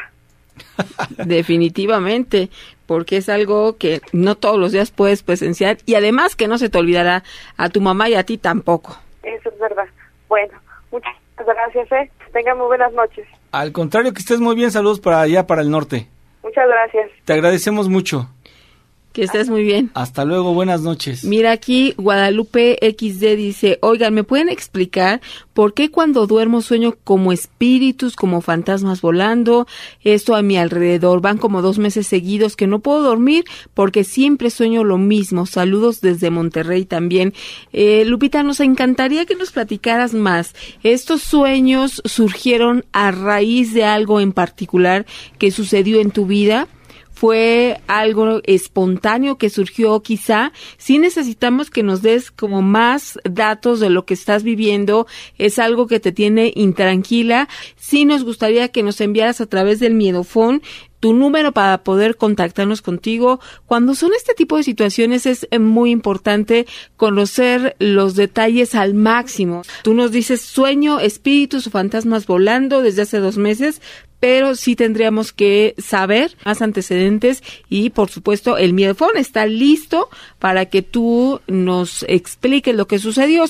Definitivamente, porque es algo que no todos los días puedes presenciar, y además que no se te olvidará a tu mamá y a ti tampoco. Eso es verdad. Bueno, muchas gracias, tengan muy buenas noches. Al contrario, que estés muy bien, saludos para allá, para el norte. Muchas gracias. Te agradecemos mucho. Que estés muy bien. Hasta luego, buenas noches. Mira, aquí Guadalupe XD dice, oigan, ¿me pueden explicar por qué cuando duermo sueño como espíritus, como fantasmas volando? Esto a mi alrededor, van como 2 meses seguidos que no puedo dormir porque siempre sueño lo mismo. Saludos desde Monterrey también. Lupita, nos encantaría que nos platicaras más. ¿Estos sueños surgieron a raíz de algo en particular que sucedió en tu vida? ¿Fue algo espontáneo que surgió quizá? Sí necesitamos que nos des como más datos de lo que estás viviendo. ¿Es algo que te tiene intranquila? Sí nos gustaría que nos enviaras a través del Miedofón tu número para poder contactarnos contigo. Cuando son este tipo de situaciones es muy importante conocer los detalles al máximo. Tú nos dices sueño, espíritus o fantasmas volando desde hace 2 meses, pero sí tendríamos que saber más antecedentes y, por supuesto, el Miedofón está listo para que tú nos expliques lo que sucedió.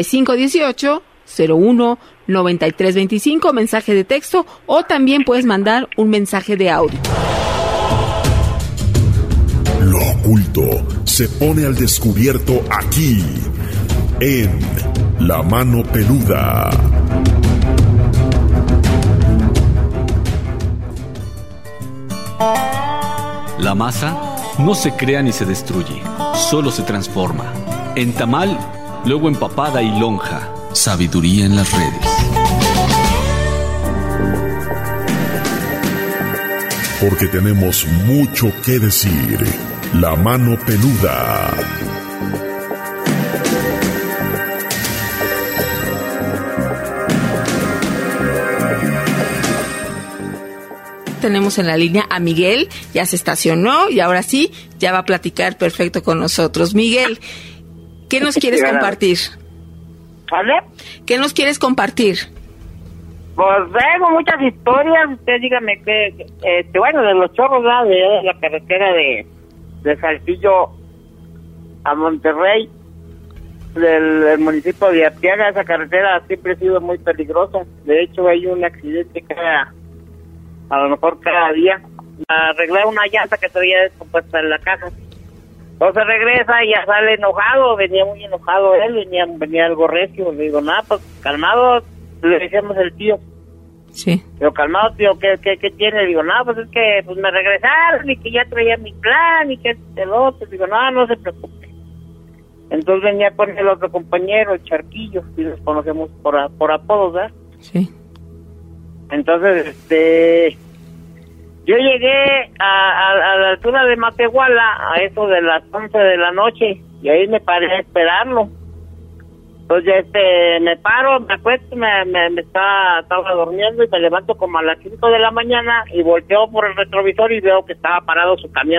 5518-01-9325, mensaje de texto, o también puedes mandar un mensaje de audio. Lo oculto se pone al descubierto aquí, en La Mano Peluda. La masa no se crea ni se destruye, solo se transforma. En tamal, luego en papada y lonja. Sabiduría en las redes. Porque tenemos mucho que decir. La Mano Peluda. Tenemos en la línea a Miguel, ya se estacionó y ahora sí, ya va a platicar perfecto con nosotros. Miguel, ¿qué nos quieres compartir? ¿Vale? ¿Qué nos quieres compartir? Pues tengo muchas historias, usted dígame que, bueno, de los chorros, ¿verdad? De la carretera de Saltillo a Monterrey, del municipio de Arteaga. Esa carretera siempre ha sido muy peligrosa. De hecho, hay un accidente a lo mejor cada día. Arreglé una llanta que traía descompuesta en la caja. Entonces regresa y ya sale enojado, venía muy enojado él, venía algo recio. Le digo, nada, pues calmado, le decíamos el tío. Sí. Digo, calmado, tío, ¿qué tiene? Le digo, nada, pues es que pues me regresaron y que ya traía mi plan y que el otro. Digo, no se preocupe. Entonces venía con el otro compañero, el Charquillo, y nos conocemos por apodos, ¿verdad? Sí. Entonces, yo llegué a la altura de Matehuala a eso de las 11 de la noche y ahí me paré a esperarlo. Entonces, me paro, me acuesto, estaba durmiendo y me levanto como a las 5 de la mañana y volteo por el retrovisor y veo que estaba parado su camión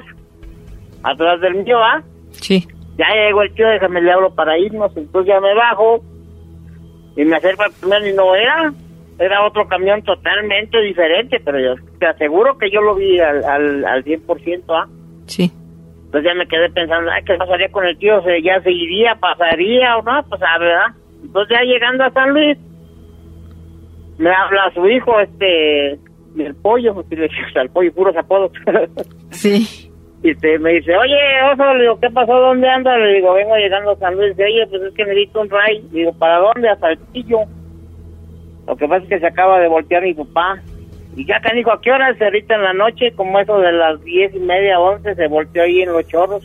atrás del mío, ¿ah? Sí. Ya llegó el tío, déjame le hablo para irnos, entonces ya me bajo y me acerco al camión y no era otro camión totalmente diferente, pero yo te aseguro que yo lo vi al 100%, ¿ah? Sí. Entonces ya me quedé pensando, ¿qué pasaría con el tío? ¿Ya seguiría, pasaría o no? Pues a ver, ¿verdad? Entonces ya llegando a San Luis, me habla su hijo, el pollo, el pollo, puros apodos. Sí. Y me dice, oye, Oso, le digo, ¿qué pasó? ¿Dónde andas? Le digo, vengo llegando a San Luis. Dice, oye, pues es que necesito un ray. Le digo, ¿para dónde? A Saltillo. Lo que pasa es que se acaba de voltear mi papá. Y ya canijo, ¿a qué hora? Ahorita en la noche, como eso de las 10:30, 11, se volteó ahí en Los Chorros.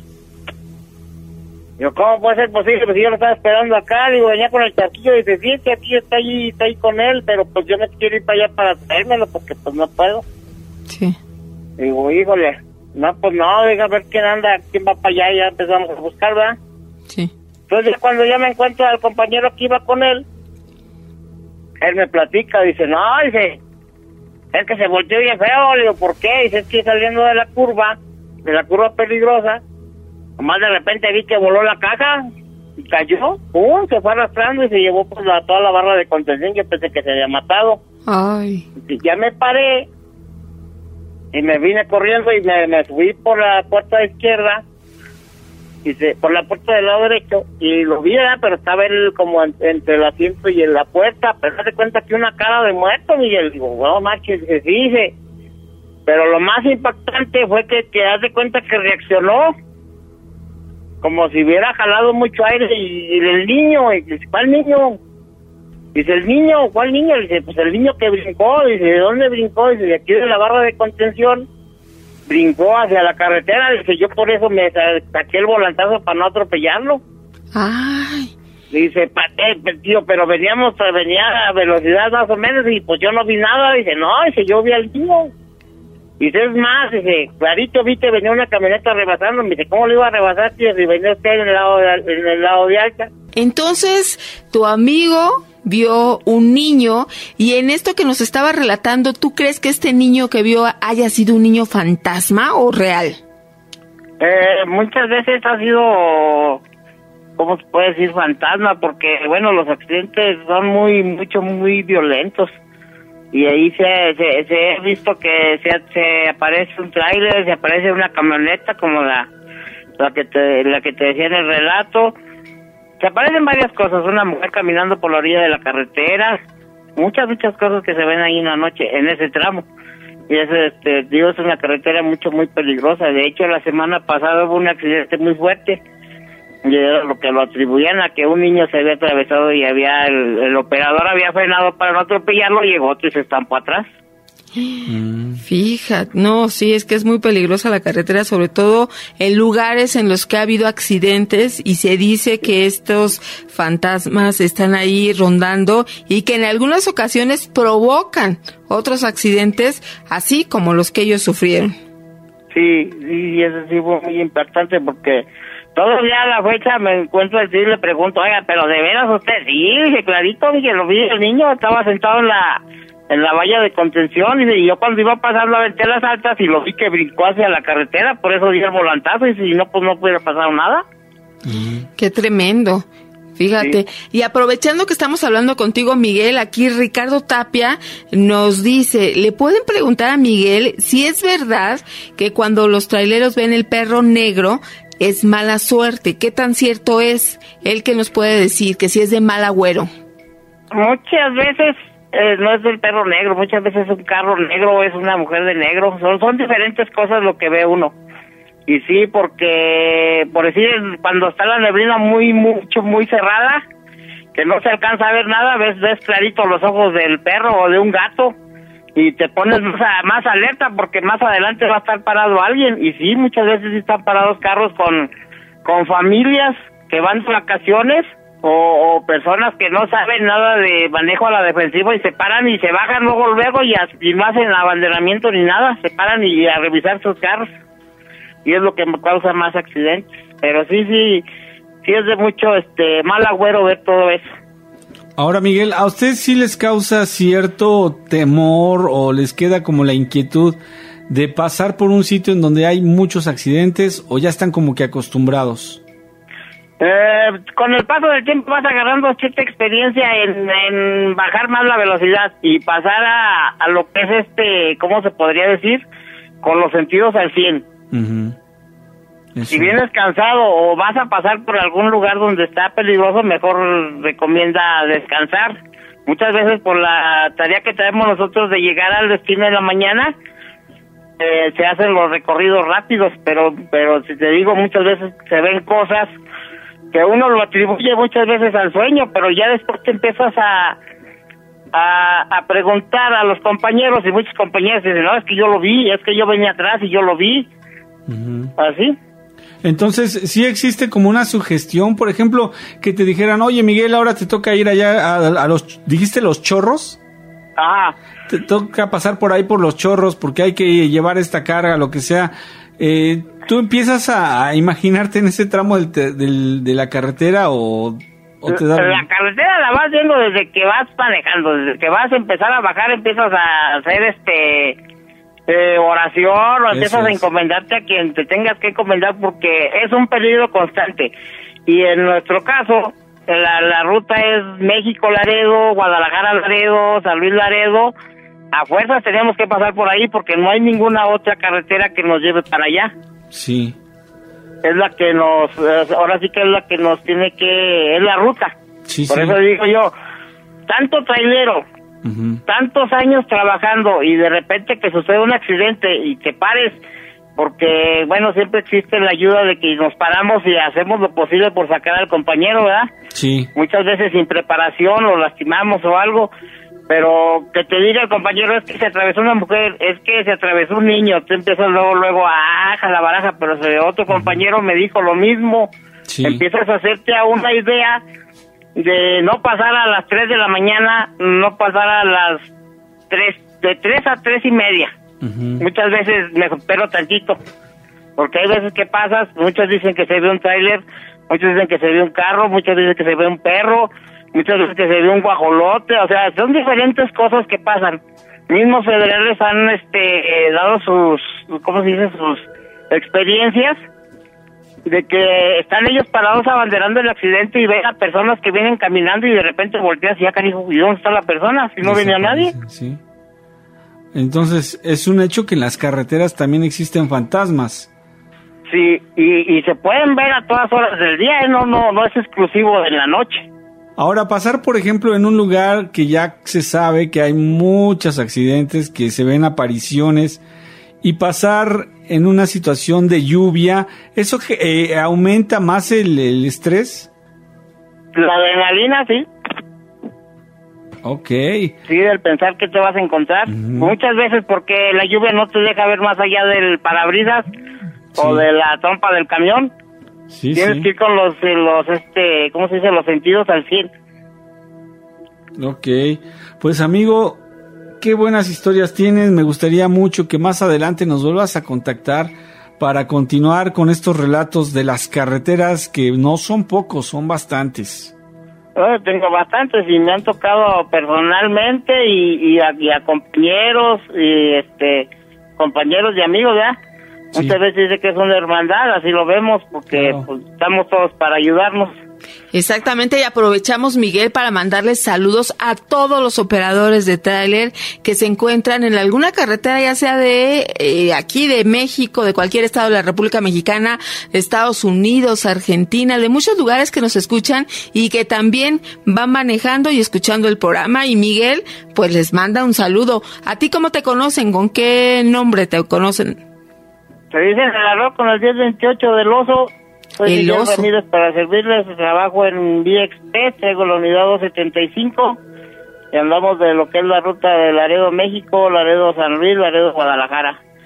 Digo, ¿cómo puede ser posible? Pues yo lo estaba esperando acá. Digo, venía con el Charquillo. Dice, sí, que aquí está ahí con él, pero pues yo me quiero ir para allá para traérmelo porque pues no puedo. Sí. Digo, híjole, no, pues no, diga, a ver quién anda, quién va para allá, y ya empezamos a buscar, ¿verdad? Sí. Entonces cuando ya me encuentro al compañero que iba con él me platica, dice, no, dice, es que se volteó bien feo. Le digo, ¿por qué? Dice, es que saliendo de la curva peligrosa, nomás de repente vi que voló la caja y cayó, ¡pum!, se fue arrastrando y se llevó pues toda la barra de contención. Yo pensé que se había matado. Ay. Y ya me paré y me vine corriendo y me subí por la puerta izquierda y por la puerta del lado derecho y lo vi, ¿verdad? Pero estaba él como entre el asiento y en la puerta, pero se cuenta que una cara de muerto, Miguel. Digo, no manches, sí, dice. Pero lo más impactante fue que haz de cuenta que reaccionó como si hubiera jalado mucho aire y el niño, y dice, ¿cuál niño? Dice, ¿el niño? ¿Cuál niño? Dice, pues el niño que brincó. Dice, ¿de dónde brincó? Dice, de aquí de la barra de contención. Brincó hacia la carretera. Dice, yo por eso me saqué el volantazo para no atropellarlo. Ay. Dice, tío, pero venía a velocidad más o menos y pues yo no vi nada. Dice, no, dice, yo vi al niño. Dice, es más, dice, clarito vi que venía una camioneta rebasando. Me dice, ¿cómo lo iba a rebasar, tío, si venía usted en el lado de alta? Entonces, tu amigo vio un niño, y en esto que nos estaba relatando, ¿tú crees que este niño que vio haya sido un niño fantasma o real? Muchas veces ha sido, ¿cómo se puede decir, fantasma? Porque, bueno, los accidentes son muy violentos. Y ahí se ha visto que se aparece un tráiler, se aparece una camioneta como la que te decía en el relato. Se aparecen varias cosas, una mujer caminando por la orilla de la carretera, muchas cosas que se ven ahí en la noche, en ese tramo. Y es una carretera muy peligrosa. De hecho, la semana pasada hubo un accidente muy fuerte, y era lo que lo atribuían a que un niño se había atravesado y el operador había frenado para no atropellarlo, llegó otro y se estampó atrás. Fíjate, no, sí, es que es muy peligrosa la carretera, sobre todo en lugares en los que ha habido accidentes, y se dice que estos fantasmas están ahí rondando y que en algunas ocasiones provocan otros accidentes, así como los que ellos sufrieron. Sí, y eso sí fue muy impactante porque todavía a la fecha me encuentro así y le pregunto, oiga, pero ¿de veras usted? Sí, dije, clarito, dije, lo vi, el niño estaba sentado en la valla de contención, y yo cuando iba pasando aventé las altas y lo vi que brincó hacia la carretera, por eso di el volantazo, y si no, pues no pudiera pasar nada. Qué tremendo. Fíjate, sí. Y aprovechando que estamos hablando contigo, Miguel, aquí Ricardo Tapia nos dice, ¿le pueden preguntar a Miguel si es verdad que cuando los traileros ven el perro negro es mala suerte? ¿Qué tan cierto es? Él que nos puede decir que si es de mal agüero. Muchas veces no es del perro negro, muchas veces es un carro negro o es una mujer de negro, son diferentes cosas lo que ve uno. Y sí, porque, por decir, cuando está la neblina muy cerrada, que no se alcanza a ver nada, ves clarito los ojos del perro o de un gato, y te pones más alerta porque más adelante va a estar parado alguien. Y sí, muchas veces sí están parados carros con familias que van de vacaciones o personas que no saben nada de manejo a la defensiva y se paran y se bajan luego y no hacen abanderamiento ni nada, se paran y a revisar sus carros y es lo que me causa más accidentes. Pero sí es de mucho mal agüero ver todo eso. Ahora, Miguel, ¿a ustedes sí les causa cierto temor o les queda como la inquietud de pasar por un sitio en donde hay muchos accidentes o ya están como que acostumbrados? Con el paso del tiempo vas agarrando cierta experiencia en bajar más la velocidad y pasar a lo que es ¿cómo se podría decir? Con los sentidos al 100. Uh-huh. Si vienes cansado o vas a pasar por algún lugar donde está peligroso, mejor recomienda descansar. Muchas veces por la tarea que tenemos nosotros de llegar al destino en la mañana, se hacen los recorridos rápidos, pero si te digo, muchas veces se ven cosas que uno lo atribuye muchas veces al sueño, pero ya después te empiezas a preguntar a los compañeros y muchos compañeros dicen, no, es que yo lo vi, es que yo venía atrás y yo lo vi. Uh-huh. ¿Así? Entonces, ¿sí existe como una sugestión, por ejemplo, que te dijeran, oye, Miguel, ahora te toca ir allá a los, dijiste los chorros? Ajá. Te toca pasar por ahí por los chorros porque hay que llevar esta carga, lo que sea. ¿Tú empiezas a imaginarte en ese tramo de la carretera o te da... La carretera la vas viendo desde que vas manejando, desde que vas a empezar a bajar, empiezas a hacer oración o empiezas a encomendarte a quien te tengas que encomendar porque es un peligro constante. Y en nuestro caso, la ruta es México-Laredo, Guadalajara-Laredo, San Luis-Laredo. A fuerzas tenemos que pasar por ahí porque no hay ninguna otra carretera que nos lleve para allá. Sí. Es la que ahora sí que es la que nos tiene que, es la ruta. Sí, por eso digo yo, tanto trailero, tantos años trabajando y de repente que sucede un accidente y que pares, porque bueno, siempre existe la ayuda de que nos paramos y hacemos lo posible por sacar al compañero, ¿verdad? Sí. Muchas veces sin preparación lo lastimamos o algo. Pero que te diga el compañero, es que se atravesó una mujer, es que se atravesó un niño, tú empiezas luego a la baraja, pero otro compañero me dijo lo mismo. Sí. Empiezas a hacerte a una idea de no pasar a las 3 de la mañana, no pasar a las 3, de 3 a 3 y media. Uh-huh. Muchas veces me espero tantito, porque hay veces que pasas, muchos dicen que se ve un tráiler, muchos dicen que se ve un carro, muchos dicen que se ve un perro, muchas veces que se ve un guajolote, o sea, son diferentes cosas que pasan. Mismos federales han dado sus, ¿cómo se dice? Sus experiencias de que están ellos parados abanderando el accidente y ven a personas que vienen caminando y de repente volteas y ya, cariño, ¿y dónde está la persona? Si no venía nadie. Sí. Entonces, es un hecho que en las carreteras también existen fantasmas. Sí, y se pueden ver a todas horas del día, no es exclusivo de la noche. Ahora, pasar, por ejemplo, en un lugar que ya se sabe que hay muchos accidentes, que se ven apariciones, y pasar en una situación de lluvia, ¿eso aumenta más el estrés? La adrenalina, sí. Ok. Sí, el pensar que te vas a encontrar. Uh-huh. Muchas veces porque la lluvia no te deja ver más allá del parabrisas o de la trompa del camión. Sí, tienes que ir con los ¿cómo se dice? Los sentidos al 100. Ok, pues amigo, qué buenas historias tienes. Me gustaría mucho que más adelante nos vuelvas a contactar para continuar con estos relatos de las carreteras, que no son pocos, son bastantes. Tengo bastantes y me han tocado personalmente y a compañeros y compañeros y amigos, ¿ya? Sí. Muchas veces dice que es una hermandad, así lo vemos, porque pues, estamos todos para ayudarnos. Exactamente, y aprovechamos, Miguel, para mandarles saludos a todos los operadores de tráiler que se encuentran en alguna carretera, ya sea de aquí de México, de cualquier estado de la República Mexicana, Estados Unidos, Argentina, de muchos lugares que nos escuchan y que también van manejando y escuchando el programa. Y Miguel, pues les manda un saludo. ¿A ti cómo te conocen? ¿Con qué nombre te conocen? Se dicen el arroz con el 1028 del Oso. Soy Miguel Ramírez para servirles. Trabajo en VXP, traigo la unidad 275 y andamos de lo que es la ruta de Laredo, México, Laredo, San Luis, Laredo, Guadalajara.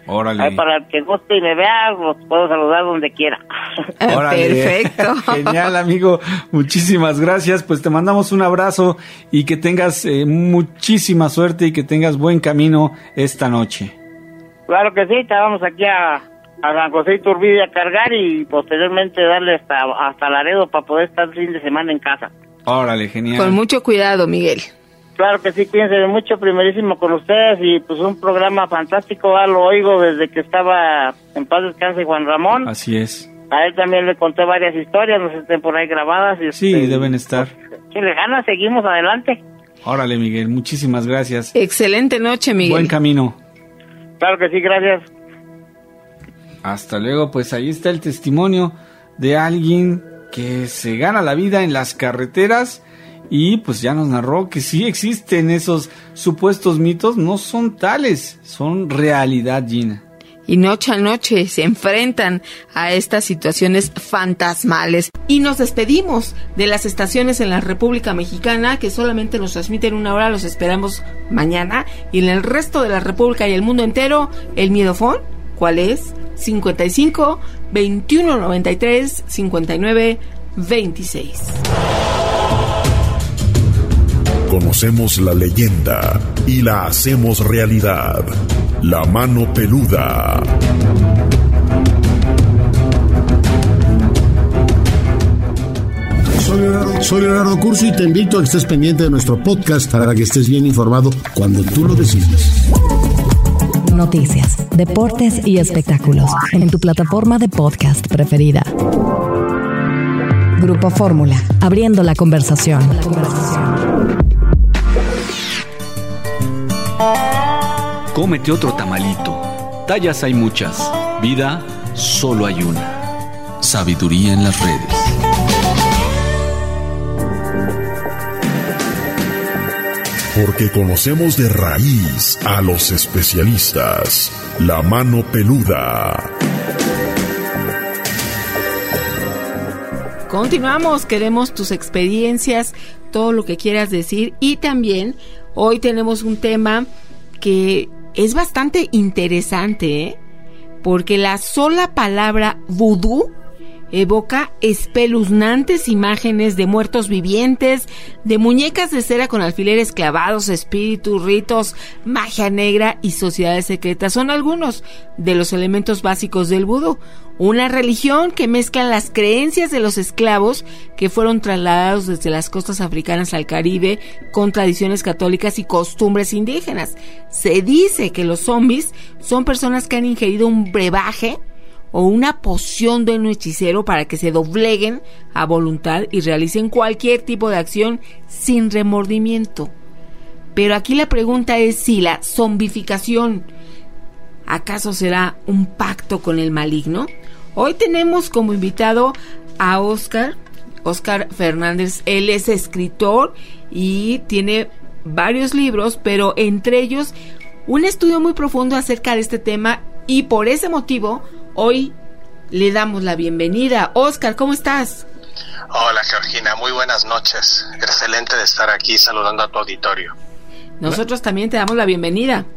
Órale. Ahí para el que guste y me vea, los puedo saludar donde quiera. Órale. Perfecto. Genial, amigo. Muchísimas gracias. Pues te mandamos un abrazo y que tengas muchísima suerte y que tengas buen camino esta noche. Claro que sí, estábamos aquí a San José Iturbide a cargar y posteriormente darle hasta Laredo para poder estar el fin de semana en casa. Órale, genial. Con mucho cuidado, Miguel. Claro que sí, cuídense mucho, primerísimo con ustedes y pues un programa fantástico, lo oigo desde que estaba en paz descanse Juan Ramón. Así es. A él también le conté varias historias, no sé si estén por ahí grabadas. Y sí, deben estar. Si le ganas, seguimos adelante. Órale, Miguel, muchísimas gracias. Excelente noche, Miguel. Buen camino. Claro que sí, gracias. Hasta luego, pues ahí está el testimonio de alguien que se gana la vida en las carreteras y pues ya nos narró que sí existen esos supuestos mitos, no son tales, son realidad, Gina. Y noche a noche se enfrentan a estas situaciones fantasmales. Y nos despedimos de las estaciones en la República Mexicana que solamente nos transmiten una hora, los esperamos mañana. Y en el resto de la República y el mundo entero, el miedofón, ¿cuál es? 55 21 93 59 26. Conocemos la leyenda y la hacemos realidad. La mano peluda. Soy Leonardo Curcio y te invito a que estés pendiente de nuestro podcast para que estés bien informado cuando tú lo decidas. Noticias, deportes y espectáculos en tu plataforma de podcast preferida. Grupo Fórmula, abriendo la conversación. Cómete otro tamalito. Tallas hay muchas, vida solo hay una. Sabiduría en las redes. Porque conocemos de raíz a los especialistas. La mano peluda. Continuamos, queremos tus experiencias, todo lo que quieras decir. Y también hoy tenemos un tema que es bastante interesante, porque la sola palabra vudú evoca espeluznantes imágenes de muertos vivientes, de muñecas de cera con alfileres clavados, espíritus, ritos, magia negra y sociedades secretas. Son algunos de los elementos básicos del vudú, una religión que mezcla las creencias de los esclavos que fueron trasladados desde las costas africanas al Caribe con tradiciones católicas y costumbres indígenas. Se dice que los zombies son personas que han ingerido un brebaje o una poción de un hechicero para que se dobleguen a voluntad y realicen cualquier tipo de acción sin remordimiento. Pero aquí la pregunta es si la zombificación ¿acaso será un pacto con el maligno? Hoy tenemos como invitado a Óscar Fernández. Él es escritor y tiene varios libros, pero entre ellos un estudio muy profundo acerca de este tema, y por ese motivo hoy le damos la bienvenida. Óscar, ¿cómo estás? Hola, Georgina, muy buenas noches. Excelente de estar aquí saludando a tu auditorio. Nosotros también te damos la bienvenida.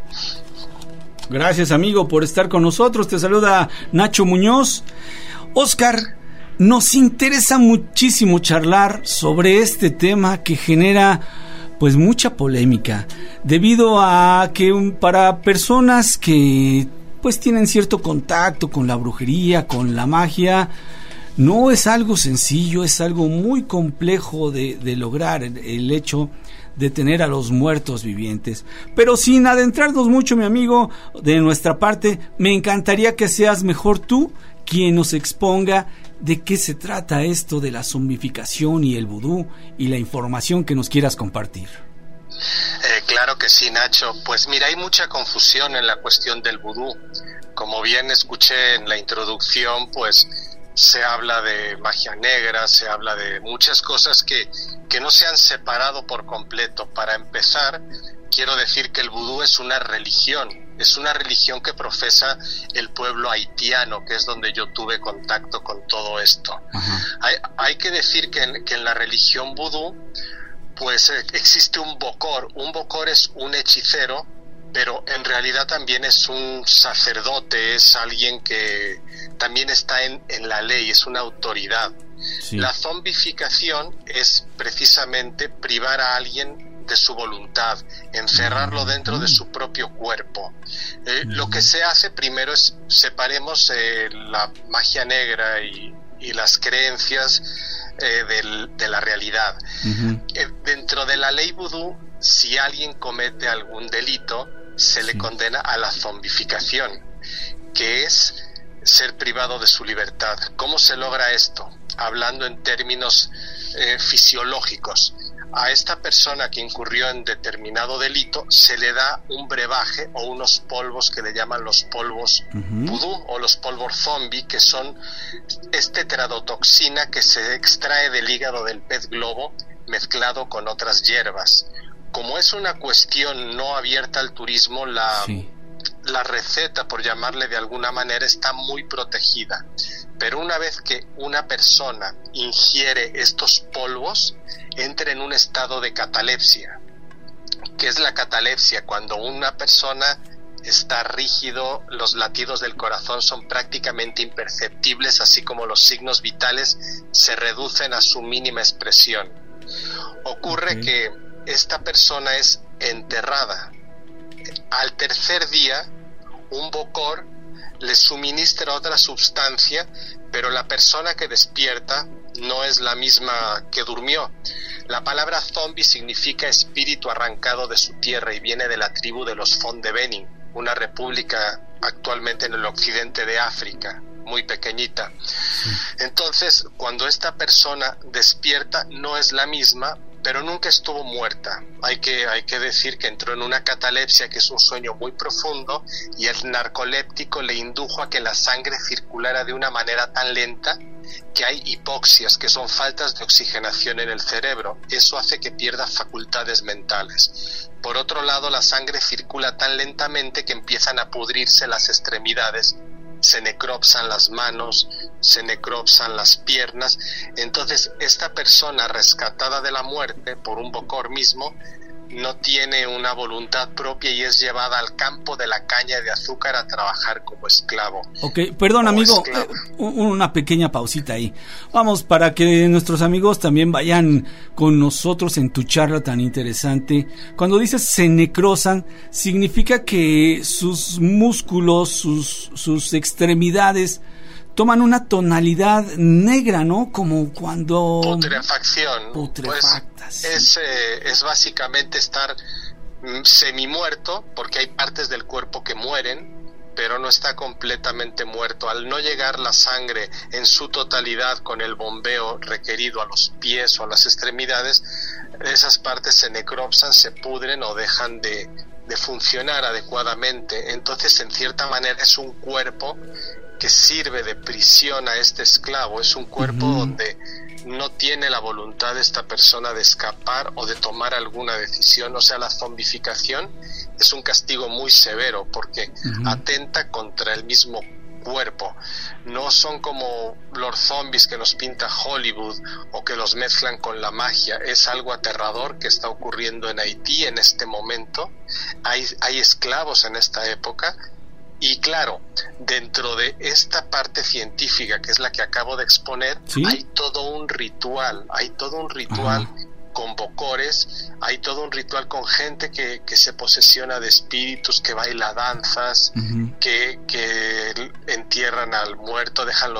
Gracias, amigo, por estar con nosotros. Te saluda Nacho Muñoz. Óscar, nos interesa muchísimo charlar sobre este tema que genera pues mucha polémica, debido a que para personas que pues tienen cierto contacto con la brujería, con la magia, no es algo sencillo, es algo muy complejo de lograr el hecho de tener a los muertos vivientes. Pero sin adentrarnos mucho, mi amigo, de nuestra parte, me encantaría que seas mejor tú quien nos exponga de qué se trata esto de la zombificación y el vudú y la información que nos quieras compartir. Claro que sí, Nacho. Pues mira, hay mucha confusión en la cuestión del vudú. Como bien escuché en la introducción, pues se habla de magia negra, se habla de muchas cosas que no se han separado por completo. Para empezar, quiero decir que el vudú es una religión que profesa el pueblo haitiano, que es donde yo tuve contacto con todo esto. Hay que decir que en la religión vudú pues existe un bokor. Un bokor es un hechicero pero en realidad también es un sacerdote, es alguien que también está en la ley, es una autoridad. Sí. La zombificación es precisamente privar a alguien de su voluntad, encerrarlo dentro de su propio cuerpo. Lo que se hace primero es separemos la magia negra y las creencias de la realidad. Dentro de la ley vudú, si alguien comete algún delito, se le condena a la zombificación, que es ser privado de su libertad. ¿Cómo se logra esto? Hablando en términos fisiológicos. A esta persona que incurrió en determinado delito se le da un brebaje o unos polvos que le llaman los polvos vudú o los polvos zombie, que son tetradotoxina que se extrae del hígado del pez globo mezclado con otras hierbas. Como es una cuestión no abierta al turismo, la receta, por llamarle de alguna manera, está muy protegida. Pero una vez que una persona ingiere estos polvos, entra en un estado de catalepsia. ¿Qué es la catalepsia? Cuando una persona está rígido, los latidos del corazón son prácticamente imperceptibles, así como los signos vitales se reducen a su mínima expresión. Ocurre que esta persona es enterrada. Al tercer día, un bokor le suministra otra sustancia, pero la persona que despierta no es la misma que durmió. La palabra zombie significa espíritu arrancado de su tierra y viene de la tribu de los Fon de Benin, una república actualmente en el occidente de África, muy pequeñita. Entonces, cuando esta persona despierta, no es la misma, pero nunca estuvo muerta. Hay que decir que entró en una catalepsia, que es un sueño muy profundo, y el narcoléptico le indujo a que la sangre circulara de una manera tan lenta que hay hipoxias, que son faltas de oxigenación en el cerebro. Eso hace que pierda facultades mentales. Por otro lado, la sangre circula tan lentamente que empiezan a pudrirse las extremidades, se necropsan las manos, se necropsan las piernas. Entonces esta persona rescatada de la muerte por un bokor mismo no tiene una voluntad propia y es llevada al campo de la caña de azúcar a trabajar como esclavo. Ok, perdón amigo, una pequeña pausita ahí. Vamos, para que nuestros amigos también vayan con nosotros en tu charla tan interesante. Cuando dices se necrosan, significa que sus músculos, sus extremidades toman una tonalidad negra, ¿no? Como cuando... Putrefacción. Putrefactas. Pues es básicamente estar semi-muerto, porque hay partes del cuerpo que mueren, pero no está completamente muerto. Al no llegar la sangre en su totalidad con el bombeo requerido a los pies o a las extremidades, esas partes se necropsan, se pudren o dejan de funcionar adecuadamente. Entonces, en cierta manera, es un cuerpo que sirve de prisión a este esclavo. Es un cuerpo donde no tiene la voluntad de esta persona de escapar o de tomar alguna decisión. O sea, la zombificación es un castigo muy severo porque atenta contra el mismo cuerpo. No son como los zombies que nos pinta Hollywood o que los mezclan con la magia. Es algo aterrador que está ocurriendo en Haití en este momento. Hay esclavos en esta época. Y claro, dentro de esta parte científica, que es la que acabo de exponer, hay todo un ritual, con bokores, hay todo un ritual con gente que se posesiona de espíritus, que baila danzas, que entierran al muerto, dejan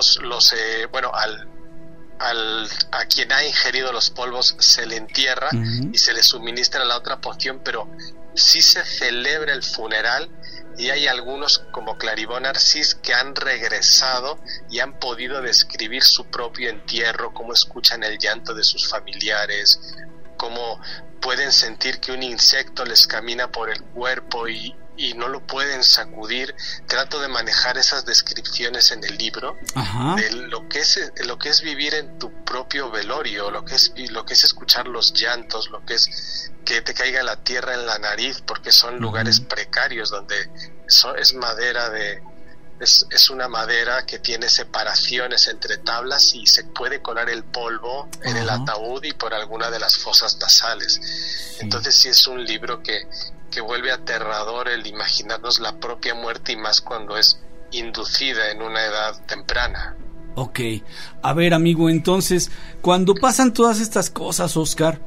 a quien ha ingerido los polvos se le entierra y se le suministra la otra poción, pero sí se celebra el funeral. Y hay algunos, como Claribón Narcís, que han regresado y han podido describir su propio entierro, cómo escuchan el llanto de sus familiares, cómo pueden sentir que un insecto les camina por el cuerpo y no lo pueden sacudir. Trato de manejar esas descripciones en el libro de lo que es vivir en tu propio velorio, lo que es escuchar los llantos, lo que es que te caiga la tierra en la nariz, porque son lugares precarios donde es madera es una madera que tiene separaciones entre tablas y se puede colar el polvo en el ataúd y por alguna de las fosas nasales. Entonces sí es un libro que que vuelve aterrador el imaginarnos la propia muerte, y más cuando es inducida en una edad temprana. Ok, a ver, amigo, entonces, cuando pasan todas estas cosas, Oscar,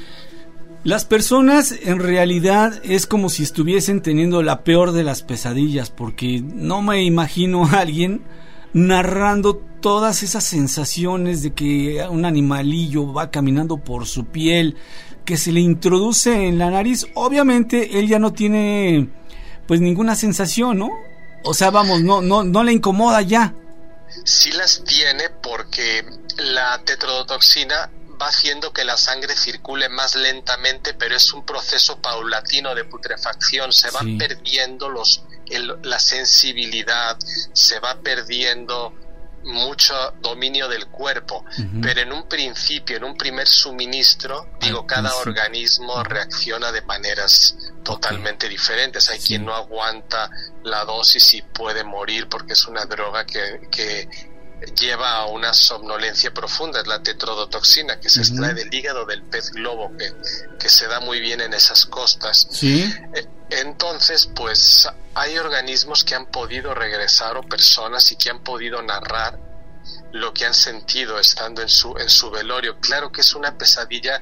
las personas en realidad es como si estuviesen teniendo la peor de las pesadillas, porque no me imagino a alguien narrando todas esas sensaciones de que un animalillo va caminando por su piel, que se le introduce en la nariz. Obviamente él ya no tiene pues ninguna sensación, ¿no? O sea, vamos, no le incomoda ya. Sí las tiene, porque la tetrodotoxina va haciendo que la sangre circule más lentamente, pero es un proceso paulatino de putrefacción. Se van perdiendo la sensibilidad, se va perdiendo mucho dominio del cuerpo, pero en un principio, en un primer suministro, cada organismo reacciona de maneras totalmente diferentes. Hay quien no aguanta la dosis y puede morir porque es una droga que lleva a una somnolencia profunda. Es la tetrodotoxina, que se extrae del hígado del pez globo, que se da muy bien en esas costas. Entonces, pues hay organismos que han podido regresar, o personas, y que han podido narrar lo que han sentido estando en su velorio. Claro que es una pesadilla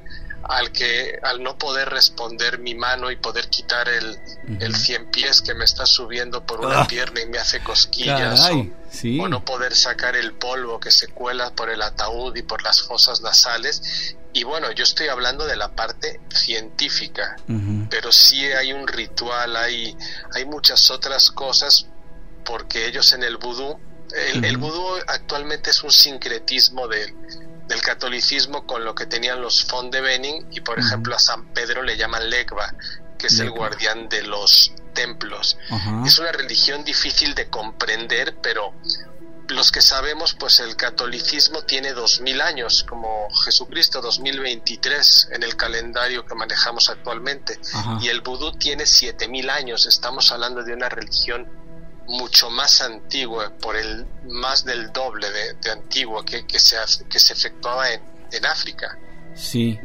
al no poder responder mi mano y poder quitar el 100 pies que me está subiendo por una pierna y me hace cosquillas, o no poder sacar el polvo que se cuela por el ataúd y por las fosas nasales. Y bueno, yo estoy hablando de la parte científica, pero sí hay un ritual, hay muchas otras cosas, porque ellos en el vudú, el vudú actualmente es un sincretismo del catolicismo con lo que tenían los Font de Benin, y por ejemplo a San Pedro le llaman Legba, que es el guardián de los templos. Es una religión difícil de comprender, pero los que sabemos, pues el catolicismo tiene 2000 años, como Jesucristo, 2023 en el calendario que manejamos actualmente, y el vudú tiene 7000 años. Estamos hablando de una religión mucho más antigua, por más del doble de antigua que se efectuaba en África. Sí.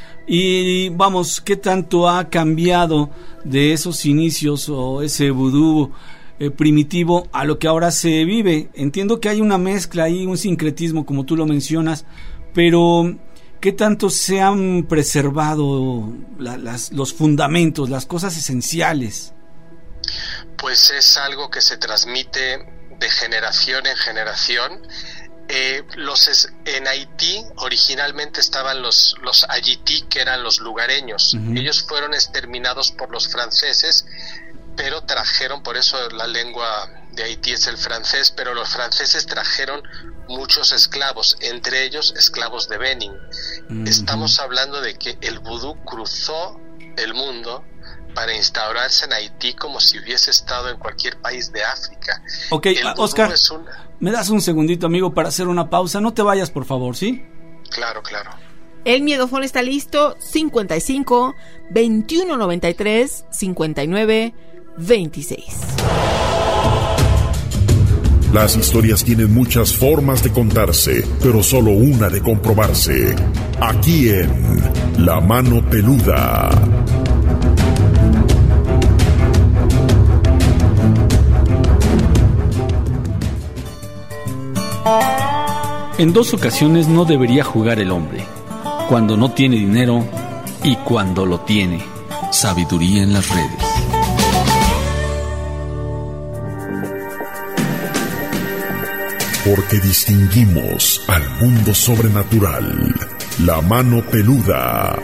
Y vamos, ¿qué tanto ha cambiado de esos inicios o ese vudú primitivo a lo que ahora se vive? Entiendo que hay una mezcla ahí, un sincretismo, como tú lo mencionas, pero ¿qué tanto se han preservado los fundamentos, las cosas esenciales? Pues es algo que se transmite de generación en generación. En Haití originalmente estaban los Ayití, que eran los lugareños. Ellos fueron exterminados por los franceses, pero trajeron, por eso la lengua de Haití es el francés, pero los franceses trajeron muchos esclavos, entre ellos esclavos de Benin. Estamos hablando de que el vudú cruzó el mundo para instaurarse en Haití como si hubiese estado en cualquier país de África. Ok, Oscar, ¿me das un segundito, amigo, para hacer una pausa? No te vayas, por favor, ¿sí? Claro. El miedofón está listo. 55 21 93 59 26. Las historias tienen muchas formas de contarse, pero solo una de comprobarse. Aquí en La Mano Peluda. En 2 ocasiones no debería jugar el hombre: cuando no tiene dinero y cuando lo tiene. Sabiduría en las redes. Porque distinguimos al mundo sobrenatural. La Mano Peluda.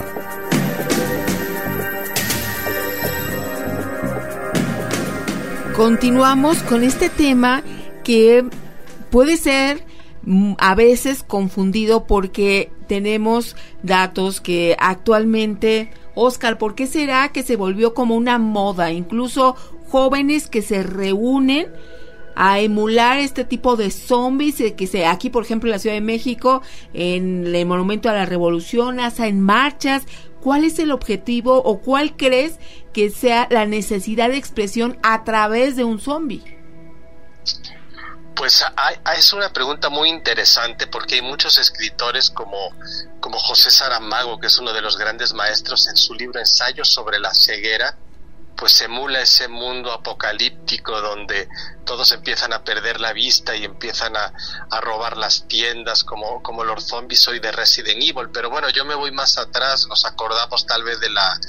Continuamos con este tema que puede ser a veces confundido, porque tenemos datos que actualmente, Oscar, ¿por qué será que se volvió como una moda? Incluso jóvenes que se reúnen a emular este tipo de zombies, que aquí, por ejemplo, en la Ciudad de México, en el Monumento a la Revolución, hacen marchas. ¿Cuál es el objetivo, o cuál crees que sea la necesidad de expresión a través de un zombie? Pues es una pregunta muy interesante, porque hay muchos escritores como José Saramago, que es uno de los grandes maestros, en su libro Ensayos sobre la ceguera, pues emula ese mundo apocalíptico donde todos empiezan a perder la vista y empiezan a robar las tiendas como los zombies hoy de Resident Evil. Pero bueno, yo me voy más atrás. Nos acordamos tal vez de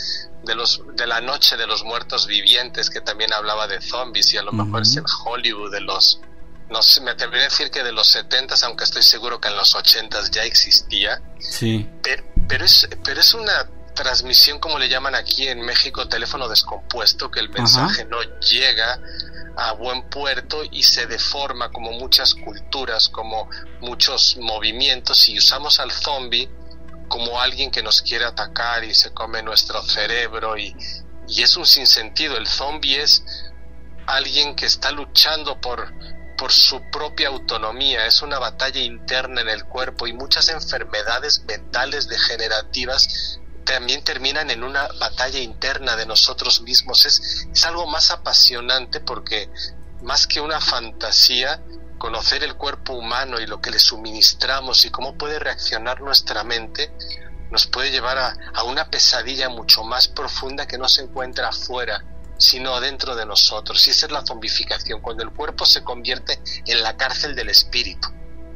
la noche de los muertos vivientes, que también hablaba de zombies, y a lo mejor es en Hollywood de los, no sé, me atrevería a decir que de los 70s, aunque estoy seguro que en los 80s ya existía. Sí. Pero es una transmisión, como le llaman aquí en México, teléfono descompuesto, que el mensaje no llega a buen puerto y se deforma, como muchas culturas, como muchos movimientos, y usamos al zombie como alguien que nos quiere atacar y se come nuestro cerebro, y es un sinsentido. El zombie es alguien que está luchando por su propia autonomía, es una batalla interna en el cuerpo, y muchas enfermedades mentales degenerativas también terminan en una batalla interna de nosotros mismos. Es algo más apasionante, porque más que una fantasía, conocer el cuerpo humano y lo que le suministramos y cómo puede reaccionar nuestra mente nos puede llevar a una pesadilla mucho más profunda que no se encuentra afuera, sino dentro de nosotros. Y esa es la zombificación, cuando el cuerpo se convierte en la cárcel del espíritu.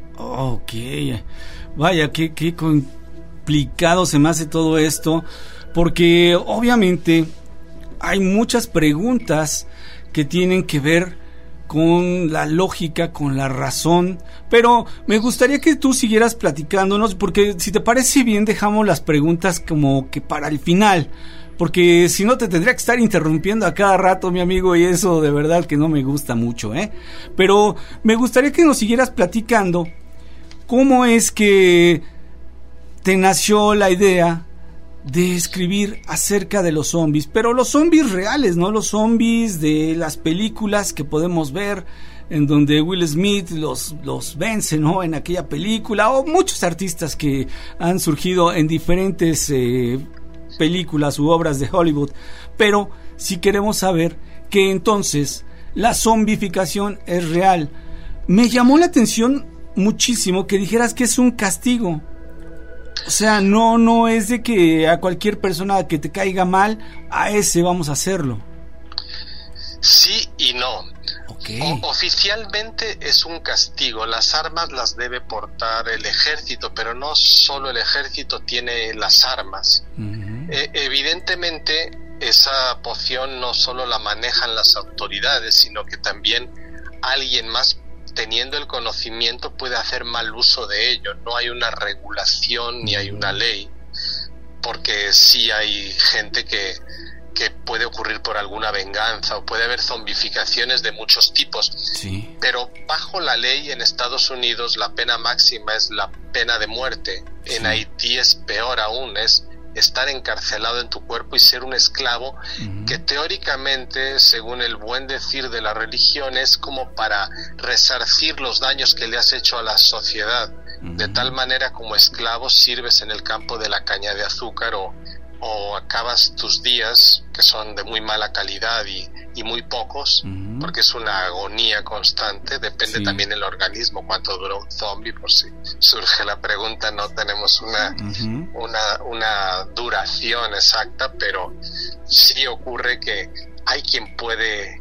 Ok, vaya, qué complicado se me hace todo esto, porque obviamente hay muchas preguntas que tienen que ver con la lógica, con la razón, pero me gustaría que tú siguieras platicándonos, porque si te parece bien dejamos las preguntas como que para el final, porque si no te tendría que estar interrumpiendo a cada rato, mi amigo, y eso de verdad que no me gusta mucho, pero me gustaría que nos siguieras platicando cómo es que te nació la idea de escribir acerca de los zombies, pero los zombies reales, no los zombies de las películas que podemos ver, en donde Will Smith los vence, ¿no?, en aquella película, o muchos artistas que han surgido en diferentes películas u obras de Hollywood. Pero si queremos saber que entonces la zombificación es real, me llamó la atención muchísimo que dijeras que es un castigo. O sea, no es de que a cualquier persona que te caiga mal, a ese vamos a hacerlo. Sí y no. Okay. Oficialmente es un castigo. Las armas las debe portar el ejército, pero no solo el ejército tiene las armas. Uh-huh. Evidentemente esa poción no solo la manejan las autoridades, sino que también alguien más, teniendo el conocimiento, puede hacer mal uso de ello. No hay una regulación ni hay una ley, porque sí hay gente que puede ocurrir por alguna venganza, o puede haber zombificaciones de muchos tipos. Sí. Pero bajo la ley en Estados Unidos la pena máxima es la pena de muerte. Sí. En Haití es peor aún, es estar encarcelado en tu cuerpo y ser un esclavo, uh-huh, que teóricamente, según el buen decir de la religión, es como para resarcir los daños que le has hecho a la sociedad. Uh-huh. De tal manera, como esclavo sirves en el campo de la caña de azúcar, o acabas tus días, que son de muy mala calidad y muy pocos, uh-huh, porque es una agonía constante. Depende, sí, también el organismo, cuánto dura un zombie, por si surge la pregunta. No tenemos una duración exacta, pero sí ocurre que hay quien puede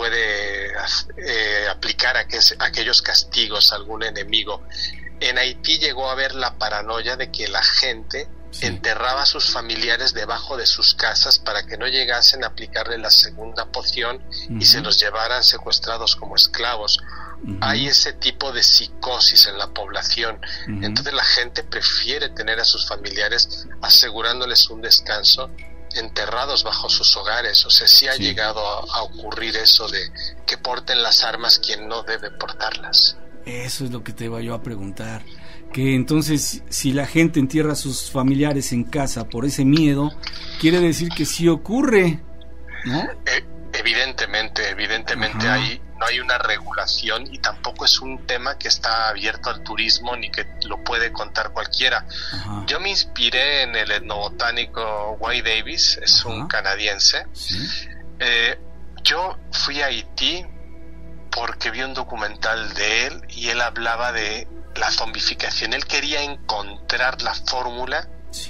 aplicar aquellos castigos a algún enemigo. En Haití llegó a haber la paranoia de que la gente, sí, enterraba a sus familiares debajo de sus casas para que no llegasen a aplicarle la segunda poción, uh-huh, y se los llevaran secuestrados como esclavos. Uh-huh. Hay ese tipo de psicosis en la población. Uh-huh. Entonces la gente prefiere tener a sus familiares asegurándoles un descanso enterrados bajo sus hogares. O sea, sí ha llegado a ocurrir eso de que porten las armas quien no debe portarlas. Eso es lo que te iba yo a preguntar, que entonces si la gente entierra a sus familiares en casa por ese miedo, quiere decir que sí ocurre, ¿no? Evidentemente no hay una regulación, y tampoco es un tema que está abierto al turismo ni que lo puede contar cualquiera. Ajá. Yo me inspiré en el etnobotánico Wade Davis, es, ajá, un canadiense. ¿Sí? Yo fui a Haití porque vi un documental de él y él hablaba de la zombificación. Él quería encontrar la fórmula, sí,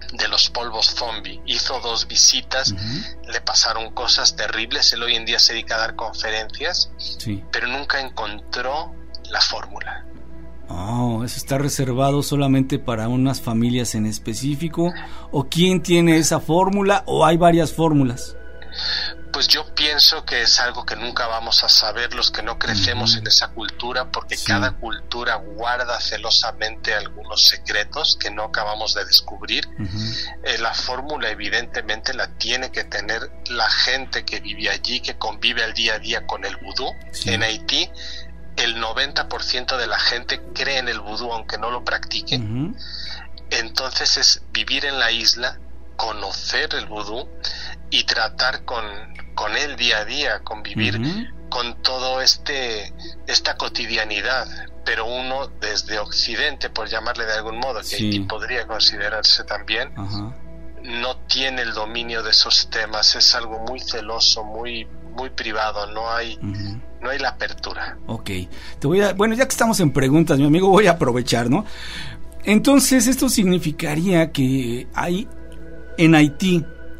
de los polvos zombie. Hizo 2 visitas, le pasaron cosas terribles. Él hoy en día se dedica a dar conferencias, pero nunca encontró la fórmula. Oh, ¿eso está reservado solamente para unas familias en específico? ¿O quién tiene esa fórmula? ¿O hay varias fórmulas? Pues yo pienso que es algo que nunca vamos a saber los que no crecemos en esa cultura, porque cada cultura guarda celosamente algunos secretos que no acabamos de descubrir. La fórmula evidentemente la tiene que tener la gente que vive allí, que convive al día a día con el vudú. En Haití el 90% de la gente cree en el vudú aunque no lo practique. Entonces es vivir en la isla, conocer el vudú y tratar con él día a día, convivir con todo esta cotidianidad, pero uno desde Occidente, por llamarle de algún modo, que Haití podría considerarse también, no tiene el dominio de esos temas, es algo muy celoso, muy privado, no hay la apertura. Ok, bueno, ya que estamos en preguntas, mi amigo, voy a aprovechar, ¿no? Entonces, esto significaría que en Haití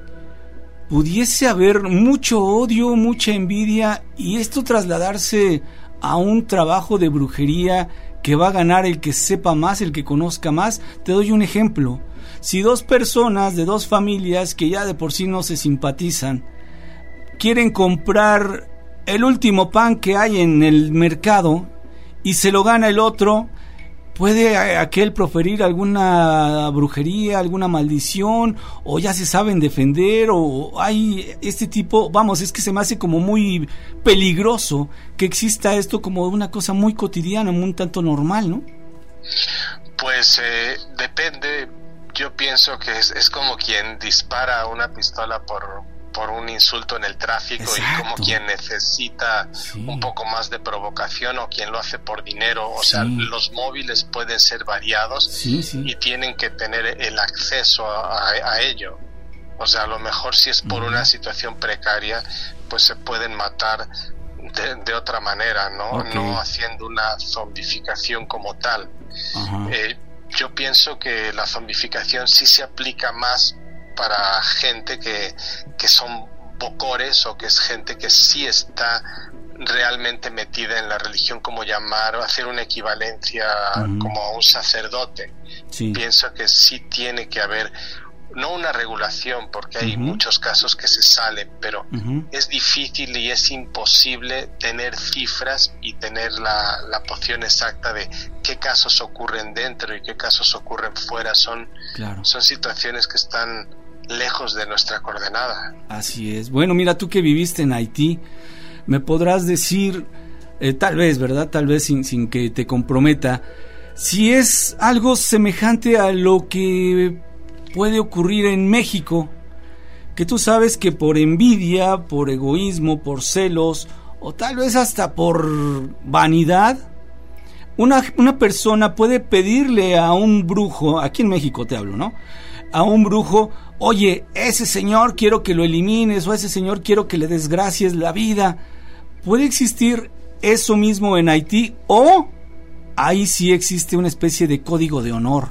pudiese haber mucho odio, mucha envidia, y esto trasladarse a un trabajo de brujería que va a ganar el que sepa más, el que conozca más. Te doy un ejemplo. Si 2 personas de 2 familias que ya de por sí no se simpatizan quieren comprar el último pan que hay en el mercado y se lo gana el otro, ¿puede aquel proferir alguna brujería, alguna maldición, o ya se saben defender, o hay este tipo? Vamos, es que se me hace como muy peligroso que exista esto como una cosa muy cotidiana, un tanto normal, ¿no? Pues depende. Yo pienso que es como quien dispara una pistola por un insulto en el tráfico. Exacto. Y como quien necesita un poco más de provocación, o quien lo hace por dinero. O sea, los móviles pueden ser variados y tienen que tener el acceso a ello. O sea, a lo mejor si es por una situación precaria, pues se pueden matar de otra manera, ¿no? No haciendo una zombificación como tal. Yo pienso que la zombificación sí se aplica más para gente que son bocores, o que es gente que sí está realmente metida en la religión, como llamar o hacer una equivalencia como a un sacerdote. Pienso que sí tiene que haber, no una regulación, porque hay muchos casos que se salen, pero es difícil y es imposible tener cifras y tener la poción exacta de qué casos ocurren dentro y qué casos ocurren fuera. Son situaciones que están lejos de nuestra coordenada. Así es. Bueno, mira, tú que viviste en Haití, me podrás decir, tal vez, ¿verdad? Tal vez sin que te comprometa, si es algo semejante a lo que puede ocurrir en México, que tú sabes que por envidia, por egoísmo, por celos, o tal vez hasta por vanidad, una persona puede pedirle a un brujo, aquí en México te hablo, ¿no? A un brujo, oye, ese señor quiero que lo elimines, o ese señor quiero que le desgracies la vida. ¿Puede existir eso mismo en Haití, o ahí sí existe una especie de código de honor?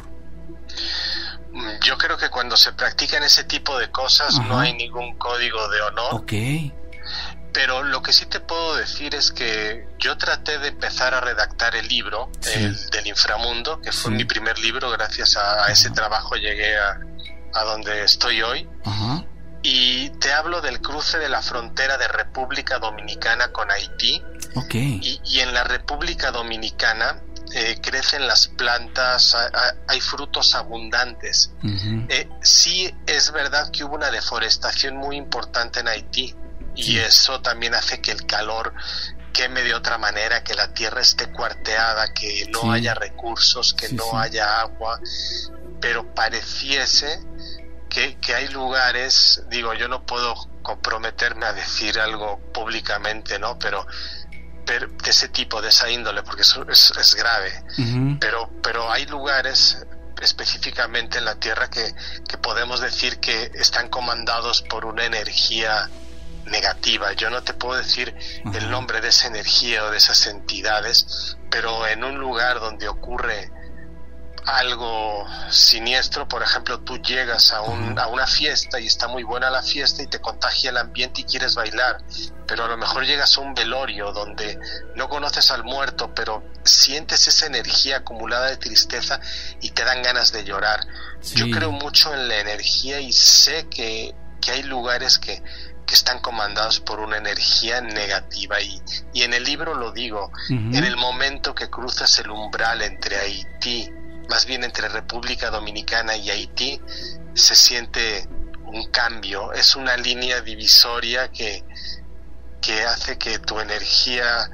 Yo creo que cuando se practican ese tipo de cosas no hay ningún código de honor. Pero lo que sí te puedo decir es que yo traté de empezar a redactar el libro del inframundo, que fue mi primer libro. Gracias a ese trabajo llegué a donde estoy hoy. Y te hablo del cruce de la frontera de República Dominicana con Haití. Y en la República Dominicana crecen las plantas, hay frutos abundantes. Sí es verdad que hubo una deforestación muy importante en Haití, y eso también hace que el calor queme de otra manera, que la tierra esté cuarteada, que no haya recursos, que no haya agua, pero pareciese que hay lugares, digo, yo no puedo comprometerme a decir algo públicamente, ¿no? Pero de ese tipo, de esa índole, porque eso es grave. Pero hay lugares específicamente en la Tierra que podemos decir que están comandados por una energía negativa. Yo no te puedo decir el nombre de esa energía o de esas entidades, pero en un lugar donde ocurre algo siniestro. Por ejemplo, tú llegas a una fiesta y está muy buena la fiesta y te contagia el ambiente y quieres bailar, pero a lo mejor llegas a un velorio donde no conoces al muerto, pero sientes esa energía acumulada de tristeza y te dan ganas de llorar. Sí. Yo creo mucho en la energía y sé que hay lugares que están comandados por una energía negativa y en el libro lo digo. En el momento que cruzas el umbral entre Haití, más bien entre República Dominicana y Haití, se siente un cambio, es una línea divisoria que hace que tu energía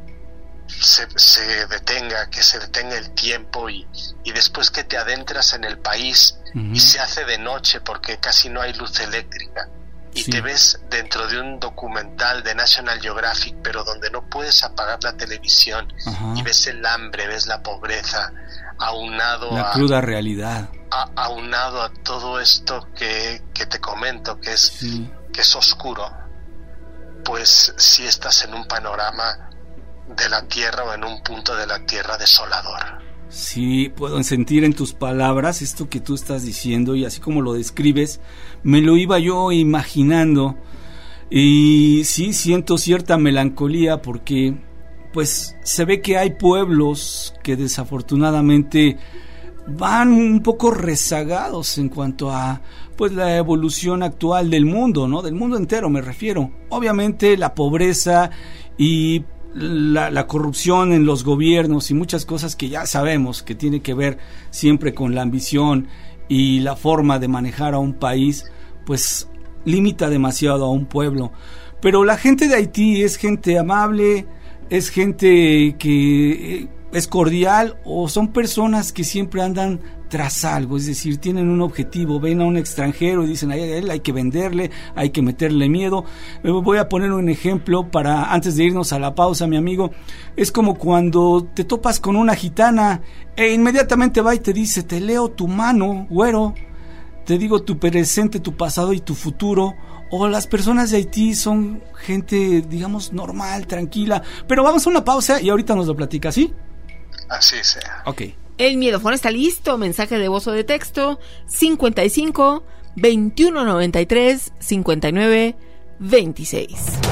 se detenga, que se detenga el tiempo y después que te adentras en el país y se hace de noche porque casi no hay luz eléctrica y te ves dentro de un documental de National Geographic, pero donde no puedes apagar la televisión y ves el hambre, ves la pobreza, aunado la cruda realidad, aunado a todo esto que te comento, que es oscuro, pues sí estás en un panorama de la tierra o en un punto de la tierra desolador. Sí, puedo sentir en tus palabras esto que tú estás diciendo, y así como lo describes, me lo iba yo imaginando, y sí siento cierta melancolía porque pues se ve que hay pueblos que desafortunadamente van un poco rezagados en cuanto a pues la evolución actual del mundo, ¿no? Del mundo entero me refiero. Obviamente la pobreza y la corrupción en los gobiernos y muchas cosas que ya sabemos que tiene que ver siempre con la ambición y la forma de manejar a un país, pues limita demasiado a un pueblo. Pero la gente de Haití es gente amable, es gente que es cordial, o son personas que siempre andan tras algo, es decir, tienen un objetivo, ven a un extranjero y dicen, a él hay que venderle, hay que meterle miedo. Voy a poner un ejemplo para antes de irnos a la pausa, mi amigo. Es como cuando te topas con una gitana e inmediatamente va y te dice, te leo tu mano, güero, te digo tu presente, tu pasado y tu futuro. O las personas de Haití son gente, digamos, normal, tranquila. Pero vamos a una pausa y ahorita nos lo platica, ¿sí? Así sea. Ok. El miedofón está listo. Mensaje de voz o de texto 55 21 93 59 26.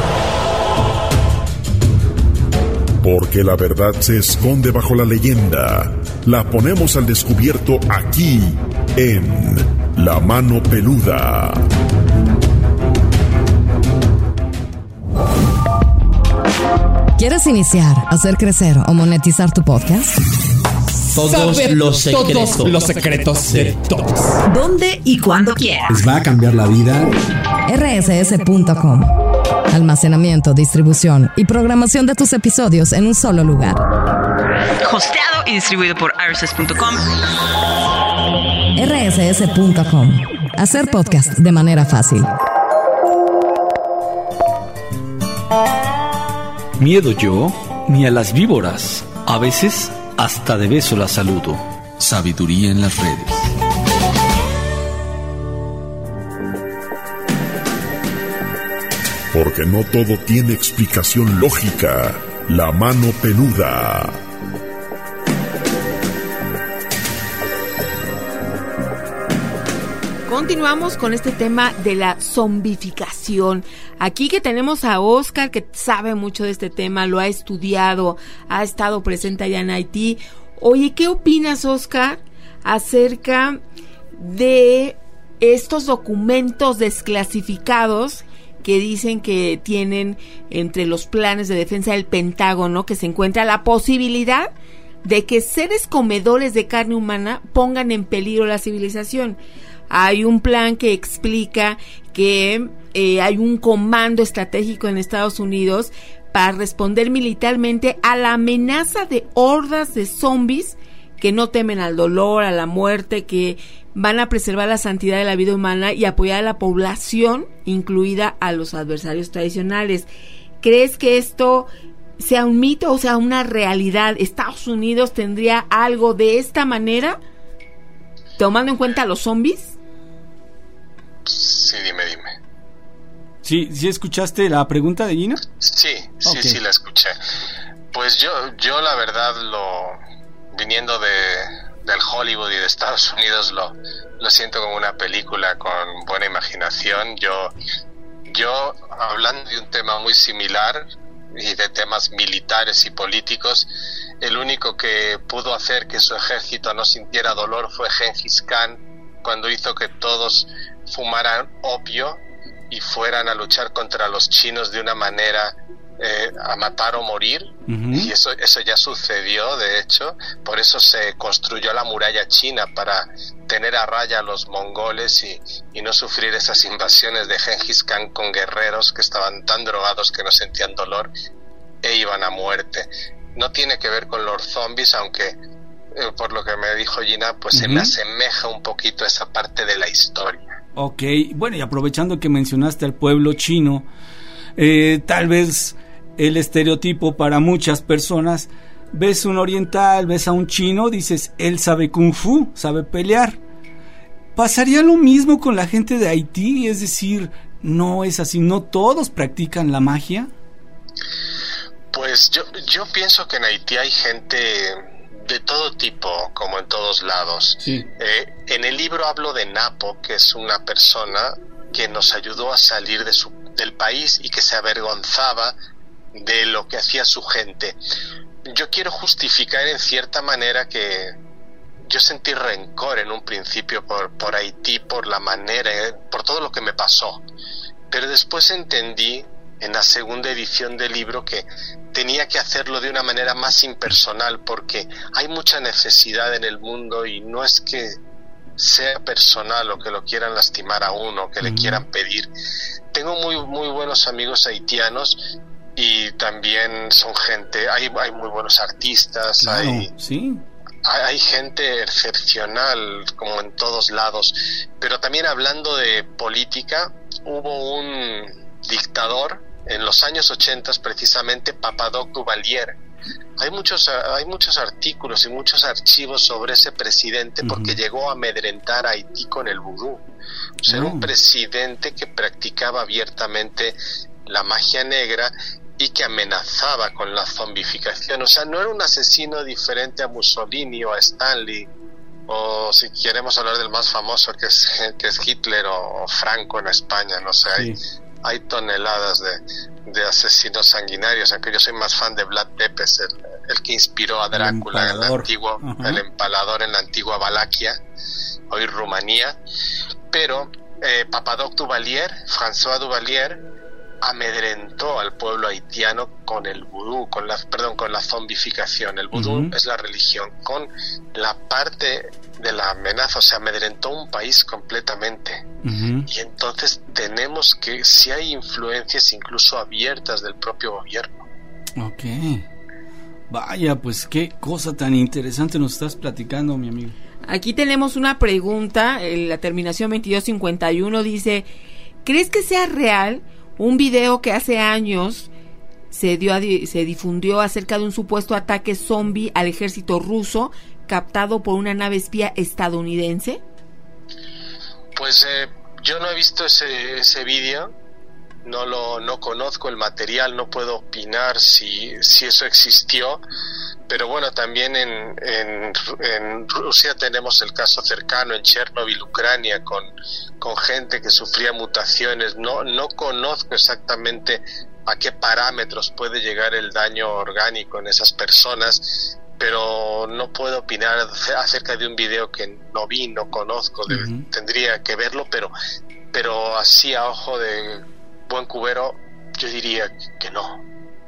Porque la verdad se esconde bajo la leyenda. La ponemos al descubierto aquí en La Mano Peluda. ¿Quieres iniciar, hacer crecer o monetizar tu podcast? Todos los secretos de todos. ¿Dónde y cuándo quieras? Les va a cambiar la vida. rss.com. Almacenamiento, distribución y programación de tus episodios en un solo lugar. Hosteado y distribuido por rss.com. rss.com. Hacer podcast de manera fácil. Miedo yo, ni a las víboras. A veces hasta de beso las saludo. Sabiduría en las redes. Porque no todo tiene explicación lógica. La Mano Peluda. Continuamos con este tema de la zombificación. Aquí que tenemos a Oscar, que sabe mucho de este tema, lo ha estudiado, ha estado presente allá en Haití. Oye, ¿qué opinas, Oscar, acerca de estos documentos desclasificados que dicen que tienen entre los planes de defensa del Pentágono, que se encuentra la posibilidad de que seres comedores de carne humana pongan en peligro la civilización? Hay un plan que explica que hay un comando estratégico en Estados Unidos para responder militarmente a la amenaza de hordas de zombies que no temen al dolor, a la muerte, que van a preservar la santidad de la vida humana y apoyar a la población, incluida a los adversarios tradicionales. ¿Crees que esto sea un mito o sea una realidad? ¿Estados Unidos tendría algo de esta manera, tomando en cuenta a los zombies? Sí, dime. ¿Sí escuchaste la pregunta de Gina? Sí, sí la escuché. Pues yo la verdad, viniendo del Hollywood y de Estados Unidos lo siento como una película con buena imaginación. Yo hablando de un tema muy similar y de temas militares y políticos, el único que pudo hacer que su ejército no sintiera dolor fue Gengis Khan, cuando hizo que todos fumaran opio y fueran a luchar contra los chinos de una manera a matar o morir. Y eso ya sucedió, de hecho. Por eso se construyó la muralla china, para tener a raya a los mongoles y no sufrir esas invasiones de Gengis Khan con guerreros que estaban tan drogados que no sentían dolor e iban a muerte. No tiene que ver con los zombies, aunque por lo que me dijo Gina, pues se me asemeja un poquito a esa parte de la historia. Ok, bueno, y aprovechando que mencionaste al pueblo chino, tal vez el estereotipo para muchas personas, ves un oriental, ves a un chino, dices, él sabe kung fu, sabe pelear. ¿Pasaría lo mismo con la gente de Haití? Es decir, no es así, no todos practican la magia. Pues yo pienso que en Haití hay gente de todo tipo, como en todos lados. Sí. En el libro hablo de Napo, que es una persona que nos ayudó a salir del país y que se avergonzaba de lo que hacía su gente. Yo quiero justificar en cierta manera que yo sentí rencor en un principio por Haití, por la manera, por todo lo que me pasó, pero después entendí en la segunda edición del libro que tenía que hacerlo de una manera más impersonal, porque hay mucha necesidad en el mundo y no es que sea personal o que lo quieran lastimar a uno, que le quieran pedir. Tengo muy buenos amigos haitianos y también son gente, hay muy buenos artistas, claro, hay gente excepcional como en todos lados, pero también hablando de política, hubo un dictador en los años 80, precisamente Papadoc Duvalier. Hay muchos artículos y muchos archivos sobre ese presidente, porque llegó a amedrentar a Haití con el vudú. O sea, era un presidente que practicaba abiertamente la magia negra y que amenazaba con la zombificación. O sea, no era un asesino diferente a Mussolini o a Stanley, o si queremos hablar del más famoso que es Hitler o Franco en España. No sé, hay toneladas de asesinos sanguinarios, aunque yo soy más fan de Vlad Tepes, el que inspiró a Drácula, el empalador en la antigua Valaquia, hoy Rumanía. Pero Papadoc Duvalier, François Duvalier, amedrentó al pueblo haitiano con el vudú, con la zombificación. El vudú es la religión, con la parte de la amenaza, o sea, amedrentó un país completamente. Y entonces tenemos que, si hay influencias incluso abiertas del propio gobierno. Ok. Vaya, pues qué cosa tan interesante nos estás platicando, mi amigo. Aquí tenemos una pregunta, la terminación 2251 dice, ¿crees que sea real un video que hace años se difundió acerca de un supuesto ataque zombie al ejército ruso captado por una nave espía estadounidense? Pues yo no he visto ese vídeo, no conozco el material, no puedo opinar si eso existió, pero bueno, también en Rusia tenemos el caso cercano, en Chernobyl, Ucrania, con gente que sufría mutaciones. No conozco exactamente a qué parámetros puede llegar el daño orgánico en esas personas, pero no puedo opinar acerca de un video que no vi, no conozco. Tendría que verlo, pero así a ojo de buen cubero yo diría que no.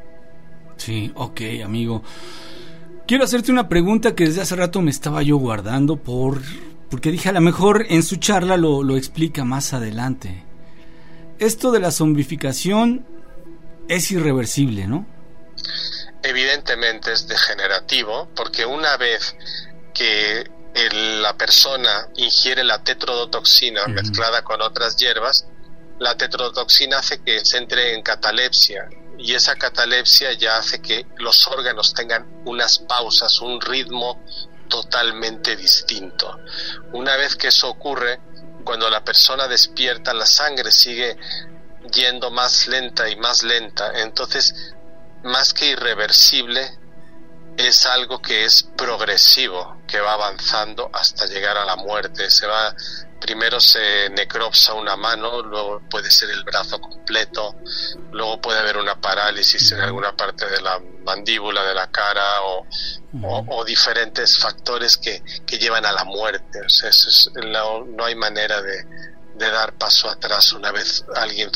Sí, ok, amigo. Quiero hacerte una pregunta que desde hace rato me estaba yo guardando porque dije, a lo mejor en su charla lo explica más adelante. Esto de la zombificación es irreversible, ¿no? Evidentemente es degenerativo, porque una vez que la persona ingiere la tetrodotoxina mezclada con otras hierbas, la tetrodotoxina hace que se entre en catalepsia, y esa catalepsia ya hace que los órganos tengan unas pausas, un ritmo totalmente distinto. Una vez que eso ocurre, cuando la persona despierta, la sangre sigue yendo más lenta y más lenta. Entonces, más que irreversible, es algo que es progresivo, que va avanzando hasta llegar a la muerte. Primero se necropsa una mano, luego puede ser el brazo completo, luego puede haber una parálisis en alguna parte de la mandíbula, de la cara, o diferentes factores que llevan a la muerte. O sea, no hay manera de dar paso atrás una vez alguien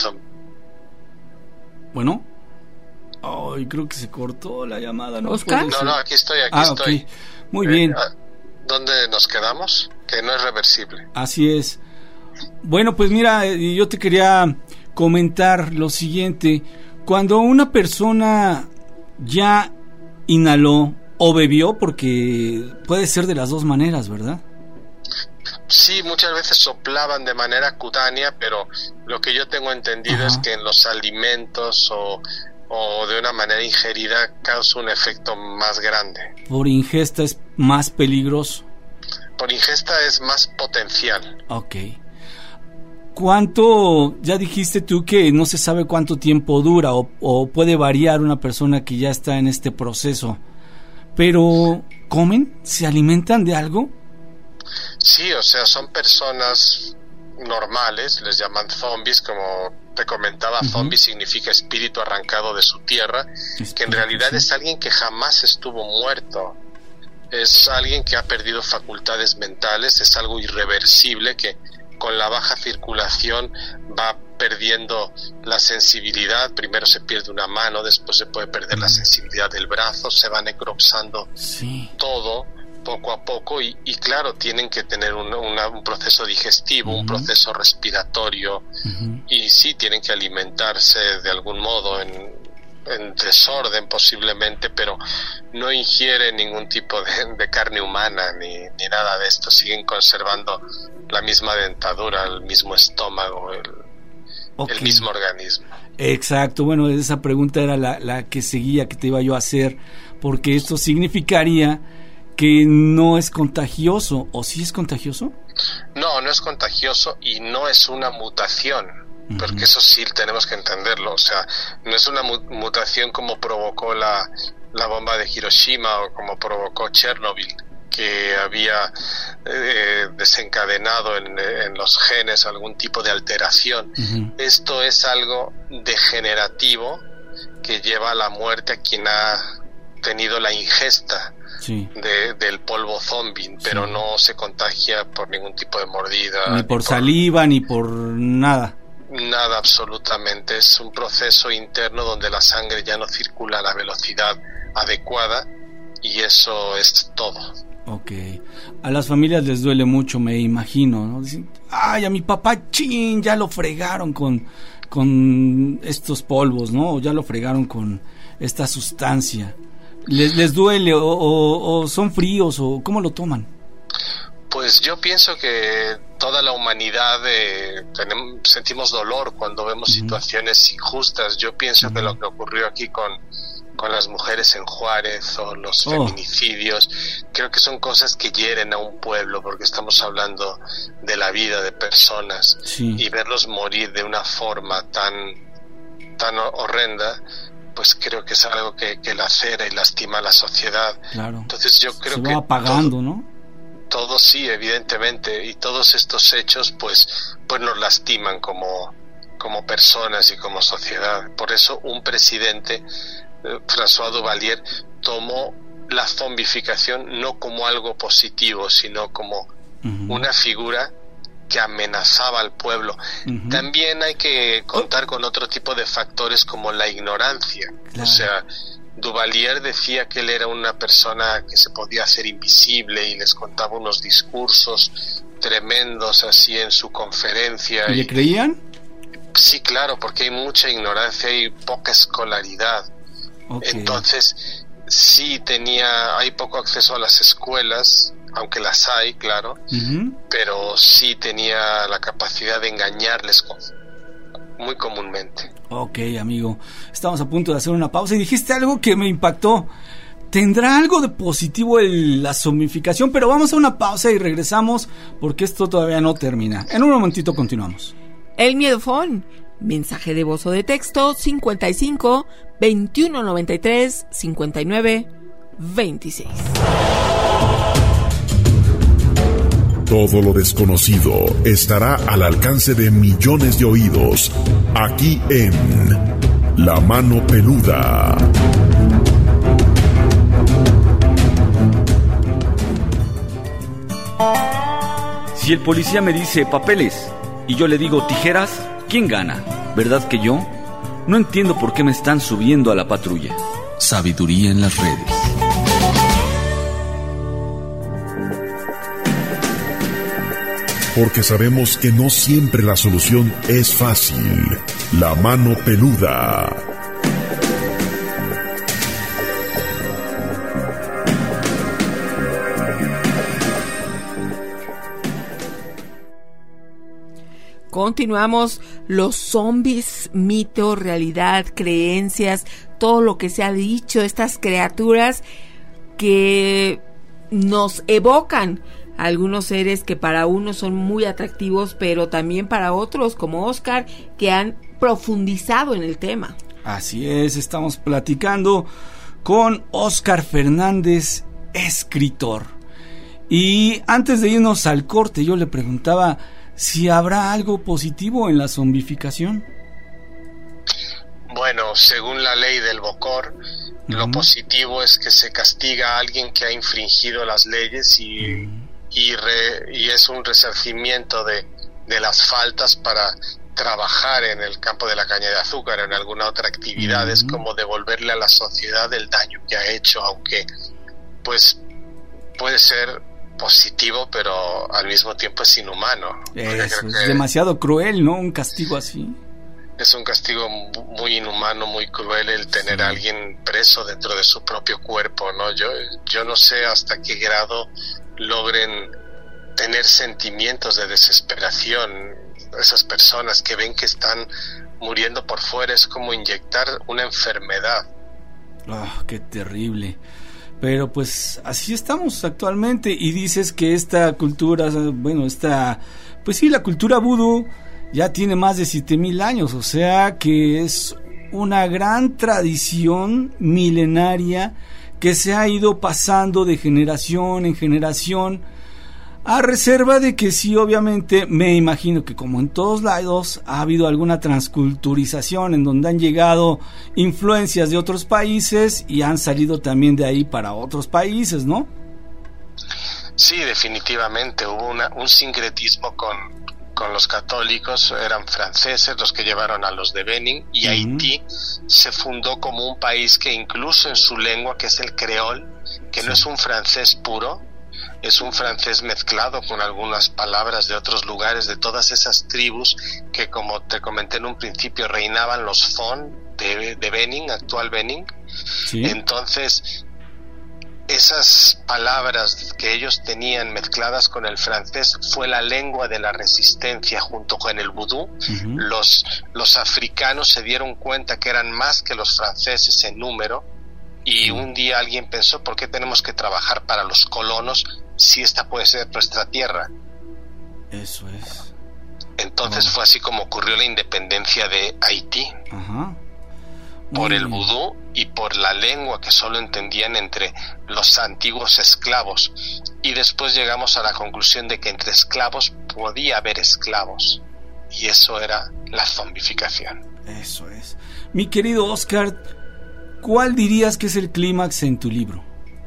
Bueno, creo que se cortó la llamada, ¿no? ¿Oscar? No, aquí estoy. Okay. Muy bien. ¿Dónde nos quedamos? Que no es reversible. Así es. Bueno, pues mira, yo te quería comentar lo siguiente. Cuando una persona ya inhaló o bebió, porque puede ser de las dos maneras, ¿verdad? Sí, muchas veces soplaban de manera cutánea, pero lo que yo tengo entendido es que en los alimentos o de una manera ingerida causa un efecto más grande. ¿Por ingesta es más peligroso? Por ingesta es más potencial. Ok. ¿Cuánto, ya dijiste tú que no se sabe cuánto tiempo dura o puede variar una persona que ya está en este proceso, pero ¿comen? ¿Se alimentan de algo? Sí, o sea, son personas normales, les llaman zombies, como te comentaba. Zombie significa espíritu arrancado de su tierra, que en realidad es alguien que jamás estuvo muerto, es alguien que ha perdido facultades mentales, es algo irreversible que con la baja circulación va perdiendo la sensibilidad. Primero se pierde una mano, después se puede perder la sensibilidad del brazo, se va necropsando todo poco a poco y claro, tienen que tener un proceso digestivo, un proceso respiratorio, y sí tienen que alimentarse de algún modo en desorden posiblemente, pero no ingieren ningún tipo de carne humana ni nada de esto. Siguen conservando la misma dentadura, el mismo estómago, el mismo organismo. Exacto. Bueno, esa pregunta era la que seguía, que te iba yo a hacer, porque esto significaría que no es contagioso. ¿O sí es contagioso? No es contagioso y no es una mutación, porque eso sí tenemos que entenderlo. O sea, no es una mutación como provocó la bomba de Hiroshima o como provocó Chernobyl, que había desencadenado en los genes algún tipo de alteración. Esto es algo degenerativo que lleva a la muerte a quien ha tenido la ingesta del polvo zombie, pero no se contagia por ningún tipo de mordida. Ni por saliva, ni por nada. Nada, absolutamente. Es un proceso interno donde la sangre ya no circula a la velocidad adecuada y eso es todo. Ok. A las familias les duele mucho, me imagino, ¿no? Dicen, ay, a mi papá, ya lo fregaron con estos polvos, ¿no? O ya lo fregaron con esta sustancia. ¿Les duele o son fríos o cómo lo toman? Pues yo pienso que toda la humanidad sentimos dolor cuando vemos situaciones injustas. Yo pienso que lo que ocurrió aquí con las mujeres en Juárez o los feminicidios, creo que son cosas que hieren a un pueblo, porque estamos hablando de la vida de personas y verlos morir de una forma tan horrenda, pues creo que es algo que lacera y lastima a la sociedad. Claro. Entonces yo creo se va apagando, ¿no? Todo sí, evidentemente, y todos estos hechos pues nos lastiman como personas y como sociedad. Por eso un presidente, François Duvalier, tomó la zombificación no como algo positivo, sino como una figura que amenazaba al pueblo. También hay que contar con otro tipo de factores como la ignorancia. Claro. O sea, Duvalier decía que él era una persona que se podía hacer invisible y les contaba unos discursos tremendos así en su conferencia. ¿Y le creían? Sí, claro, porque hay mucha ignorancia y poca escolaridad. Entonces, sí hay poco acceso a las escuelas, aunque las hay, claro, pero sí tenía la capacidad de engañarles muy comúnmente. Ok, amigo, estamos a punto de hacer una pausa y dijiste algo que me impactó. ¿Tendrá algo de positivo la zombificación? Pero vamos a una pausa y regresamos porque esto todavía no termina. En un momentito continuamos. El Miedofón, mensaje de voz o de texto 55 21 93 59 26. Todo lo desconocido estará al alcance de millones de oídos, aquí en La Mano Peluda. Si el policía me dice papeles y yo le digo tijeras, ¿quién gana? ¿Verdad que yo? No entiendo por qué me están subiendo a la patrulla. Sabiduría en las redes. Porque sabemos que no siempre la solución es fácil. La Mano Peluda. Continuamos. Los zombies, mito, realidad, creencias, todo lo que se ha dicho, estas criaturas que nos evocan algunos seres que para unos son muy atractivos, pero también para otros, como Oscar, que han profundizado en el tema. Así es, estamos platicando con Oscar Fernández, escritor. Y antes de irnos al corte, yo le preguntaba si habrá algo positivo en la zombificación. Bueno, según la ley del Bokor, lo positivo es que se castiga a alguien que ha infringido las leyes y es un resarcimiento de las faltas para trabajar en el campo de la caña de azúcar o en alguna otra actividad. Es como devolverle a la sociedad el daño que ha hecho, aunque pues puede ser positivo, pero al mismo tiempo es inhumano. Eso es demasiado cruel, ¿no? Un castigo así. Es un castigo muy inhumano, muy cruel el tener a alguien preso dentro de su propio cuerpo, ¿no? Yo no sé hasta qué grado logren tener sentimientos de desesperación. Esas personas que ven que están muriendo por fuera, es como inyectar una enfermedad. Qué terrible. Pero pues así estamos actualmente. Y dices que esta cultura, bueno, pues sí, la cultura vudú ya tiene más de 7,000 años, o sea que es una gran tradición milenaria que se ha ido pasando de generación en generación, a reserva de que sí, obviamente, me imagino que como en todos lados ha habido alguna transculturización en donde han llegado influencias de otros países y han salido también de ahí para otros países, ¿no? Sí, definitivamente hubo un sincretismo con los católicos. Eran franceses los que llevaron a los de Benin, y Haití se fundó como un país que incluso en su lengua, que es el creol, que no es un francés puro, es un francés mezclado con algunas palabras de otros lugares, de todas esas tribus que, como te comenté en un principio, reinaban los Fon de Benin, actual Benin. ¿Sí? Entonces esas palabras que ellos tenían mezcladas con el francés fue la lengua de la resistencia junto con el vudú. Los africanos se dieron cuenta que eran más que los franceses en número, y un día alguien pensó, ¿por qué tenemos que trabajar para los colonos si esta puede ser nuestra tierra? Eso es. Entonces fue así como ocurrió la independencia de Haití. Por el vudú y por la lengua que solo entendían entre los antiguos esclavos. Y después llegamos a la conclusión de que entre esclavos podía haber esclavos. Y eso era la zombificación. Eso es. Mi querido Oscar, ¿cuál dirías que es el clímax en tu libro?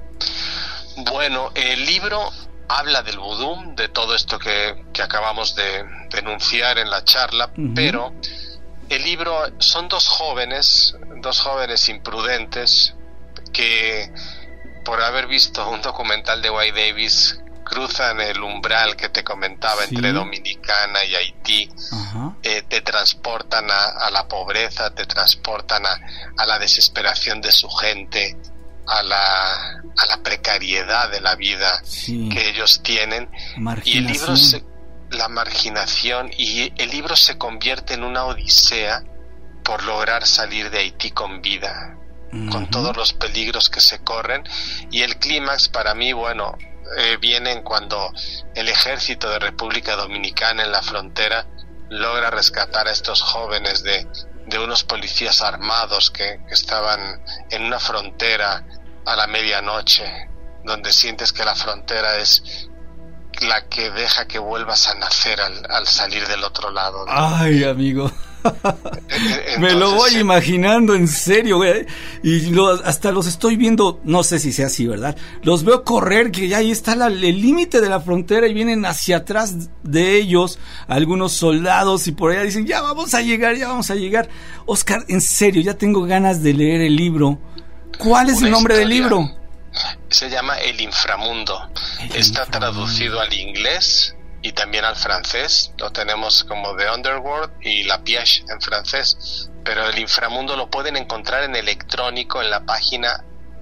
Bueno, el libro habla del vudú, de todo esto que acabamos de denunciar en la charla, pero el libro son dos jóvenes imprudentes que, por haber visto un documental de Wade Davis, cruzan el umbral que te comentaba entre Dominicana y Haití. Te transportan a la pobreza, te transportan a la desesperación de su gente, a la precariedad de la vida que ellos tienen. Y el libro la marginación, y el libro se convierte en una odisea por lograr salir de Haití con vida, con todos los peligros que se corren. Y el clímax para mí, bueno, viene cuando el ejército de República Dominicana en la frontera logra rescatar a estos jóvenes de unos policías armados que estaban en una frontera a la medianoche, donde sientes que la frontera es la que deja que vuelvas a nacer al salir del otro lado, ¿no? Ay, amigo. Entonces, me lo voy imaginando, en serio, güey. Y hasta los estoy viendo, no sé si sea así, ¿verdad? Los veo correr, que ya ahí está el límite de la frontera y vienen hacia atrás de ellos algunos soldados y por allá dicen, ya vamos a llegar. Oscar, en serio, ya tengo ganas de leer el libro. ¿Cuál es el nombre del libro? Se llama El Inframundo. Está traducido al inglés y también al francés. Lo tenemos como The Underworld y La Piège en francés, pero El Inframundo lo pueden encontrar en electrónico en la página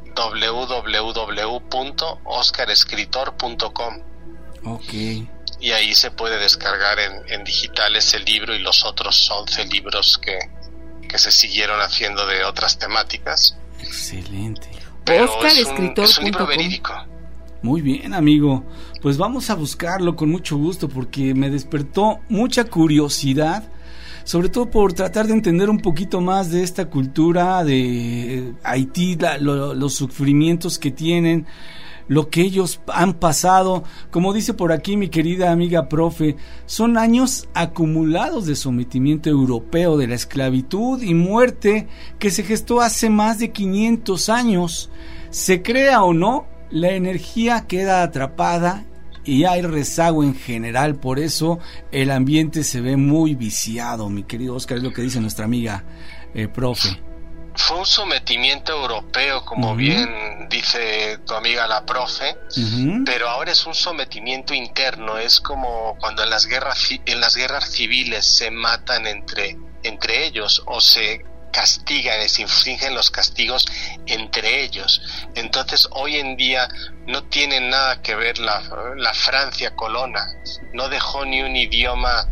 www.oscarescritor.com. Okay. Y ahí se puede descargar en digital ese libro y los otros 11 libros que se siguieron haciendo de otras temáticas. Excelente. Pero es un libro verídico. Muy bien, amigo. Pues vamos a buscarlo con mucho gusto porque me despertó mucha curiosidad, sobre todo por tratar de entender un poquito más de esta cultura de Haití, los sufrimientos que tienen, lo que ellos han pasado. Como dice por aquí mi querida amiga profe, son años acumulados de sometimiento europeo, de la esclavitud y muerte que se gestó hace más de 500 años. Se crea o no, la energía queda atrapada y hay rezago en general, por eso el ambiente se ve muy viciado, mi querido Oscar, es lo que dice nuestra amiga profe. Fue un sometimiento europeo, como bien dice tu amiga la profe, pero ahora es un sometimiento interno. Es como cuando en las guerras civiles se matan entre ellos o se castigan, se infringen los castigos entre ellos. Entonces hoy en día no tiene nada que ver la Francia colona, no dejó ni un idioma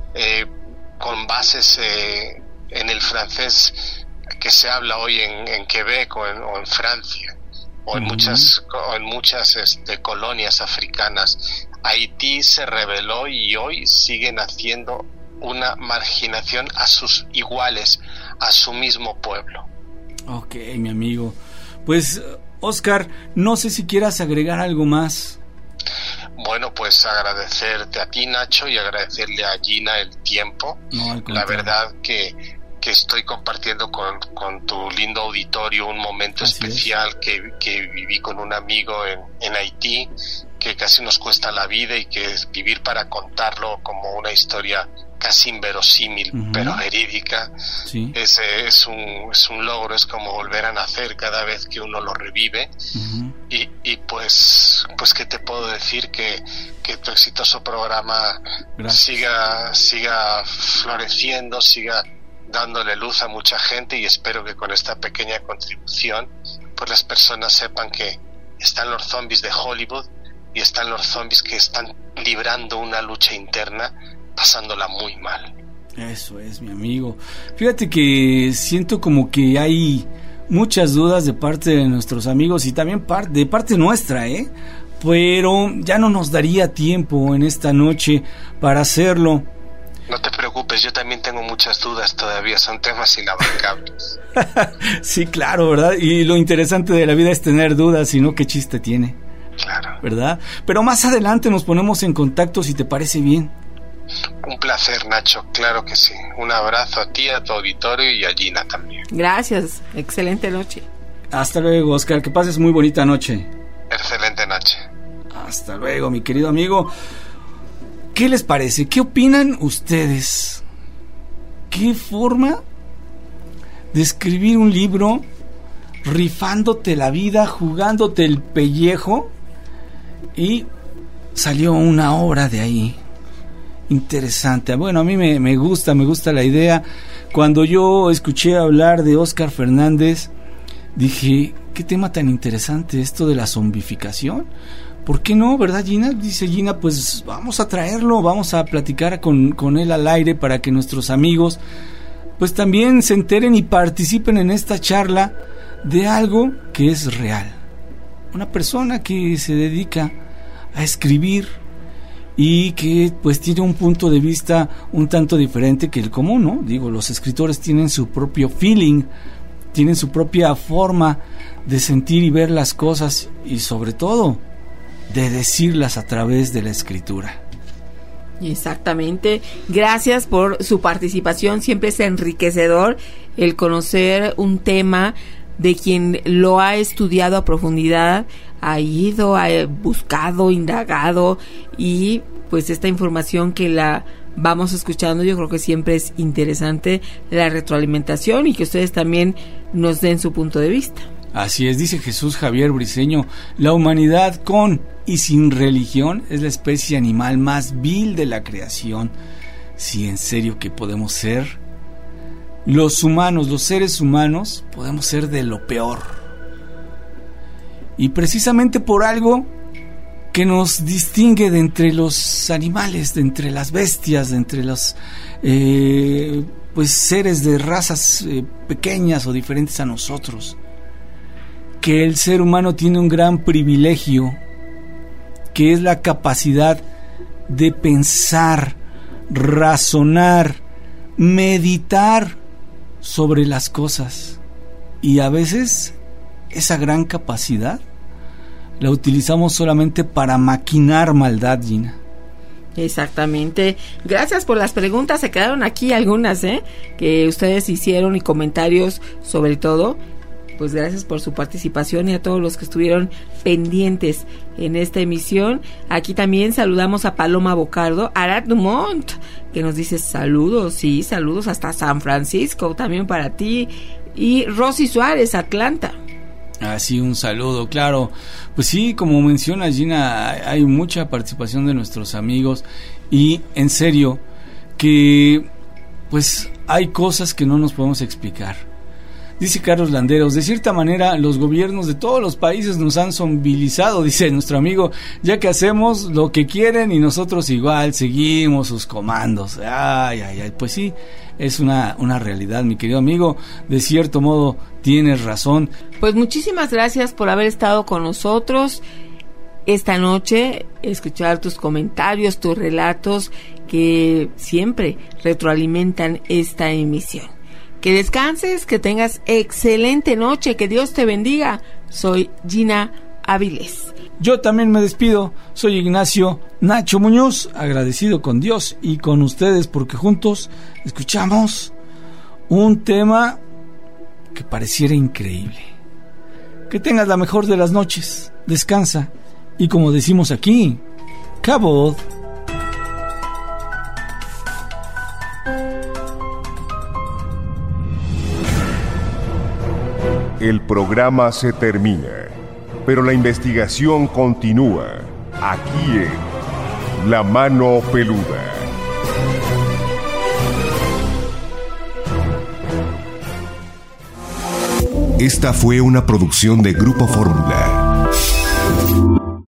con bases en el francés que se habla hoy en Quebec o en Francia o en muchas colonias africanas. Haití se rebeló y hoy siguen haciendo una marginación a sus iguales, a su mismo pueblo. Ok, mi amigo. Pues, Oscar, no sé si quieras agregar algo más. Bueno, pues agradecerte a ti, Nacho, y agradecerle a Gina el tiempo. No, la verdad que estoy compartiendo con tu lindo auditorio un momento especial que viví con un amigo en Haití, que casi nos cuesta la vida y que es vivir para contarlo como una historia casi inverosímil, pero verídica. Sí. Es un logro, es como volver a nacer cada vez que uno lo revive. Y pues qué te puedo decir, que tu exitoso programa siga floreciendo, siga dándole luz a mucha gente, y espero que con esta pequeña contribución pues las personas sepan que están los zombies de Hollywood y están los zombies que están librando una lucha interna, pasándola muy mal. Eso es, mi amigo. Fíjate que siento como que hay muchas dudas de parte de nuestros amigos y también de parte nuestra, pero ya no nos daría tiempo en esta noche para hacerlo. No te preocupes, yo también tengo muchas dudas todavía, son temas inabarcables. Sí, claro, ¿verdad? Y lo interesante de la vida es tener dudas, y no qué chiste tiene. Claro. ¿Verdad? Pero más adelante nos ponemos en contacto, si te parece bien. Un placer, Nacho, claro que sí. Un abrazo a ti, a tu auditorio y a Gina también. Gracias, excelente noche. Hasta luego, Oscar, que pases muy bonita noche. Excelente noche. Hasta luego, mi querido amigo. ¿Qué les parece? ¿Qué opinan ustedes? ¿Qué forma de escribir un libro rifándote la vida, jugándote el pellejo, y salió una obra de ahí? Interesante. Bueno, a mí me gusta la idea. Cuando yo escuché hablar de Óscar Fernández, dije, qué tema tan interesante esto de la zombificación. ¿Por qué no, verdad, Gina? Dice Gina, pues vamos a traerlo, vamos a platicar con él al aire para que nuestros amigos pues también se enteren y participen en esta charla de algo que es real. Una persona que se dedica a escribir y que pues tiene un punto de vista un tanto diferente que el común, ¿no? Digo, los escritores tienen su propio feeling, tienen su propia forma de sentir y ver las cosas y sobre todo de decirlas a través de la escritura. Exactamente. Gracias por su participación. Siempre es enriquecedor el conocer un tema de quien lo ha estudiado a profundidad, ha ido, ha buscado, indagado, y pues esta información que la vamos escuchando, yo creo que siempre es interesante la retroalimentación y que ustedes también nos den su punto de vista. Así es, dice Jesús Javier Briceño, la humanidad con y sin religión es la especie animal más vil de la creación. Si en serio que podemos ser, los humanos, los seres humanos, podemos ser de lo peor. Y precisamente por algo que nos distingue de entre los animales, de entre las bestias, de entre los pues seres de razas pequeñas o diferentes a nosotros, que el ser humano tiene un gran privilegio, que es la capacidad de pensar, razonar, meditar sobre las cosas. Y a veces esa gran capacidad la utilizamos solamente para maquinar maldad, Gina. Exactamente. Gracias por las preguntas. Se quedaron aquí algunas, que ustedes hicieron y comentarios sobre todo. Pues gracias por su participación y a todos los que estuvieron pendientes en esta emisión. Aquí también saludamos a Paloma Bocardo, Arad Dumont, que nos dice saludos, sí, saludos hasta San Francisco, también para ti. Y Rosy Suárez, Atlanta. Así, un saludo, claro. Pues sí, como menciona Gina, hay mucha participación de nuestros amigos y en serio que pues hay cosas que no nos podemos explicar. Dice Carlos Landeros, de cierta manera los gobiernos de todos los países nos han zombilizado, dice nuestro amigo, ya que hacemos lo que quieren y nosotros igual seguimos sus comandos. Ay, pues sí, es una realidad, mi querido amigo, de cierto modo tienes razón. Pues muchísimas gracias por haber estado con nosotros esta noche, escuchar tus comentarios, tus relatos que siempre retroalimentan esta emisión. Que descanses, que tengas excelente noche, que Dios te bendiga. Soy Gina Avilés. Yo también me despido, soy Ignacio Nacho Muñoz, agradecido con Dios y con ustedes porque juntos escuchamos un tema que pareciera increíble. Que tengas la mejor de las noches, descansa y como decimos aquí, Cabot. El programa se termina, pero la investigación continúa aquí en La Mano Peluda. Esta fue una producción de Grupo Fórmula.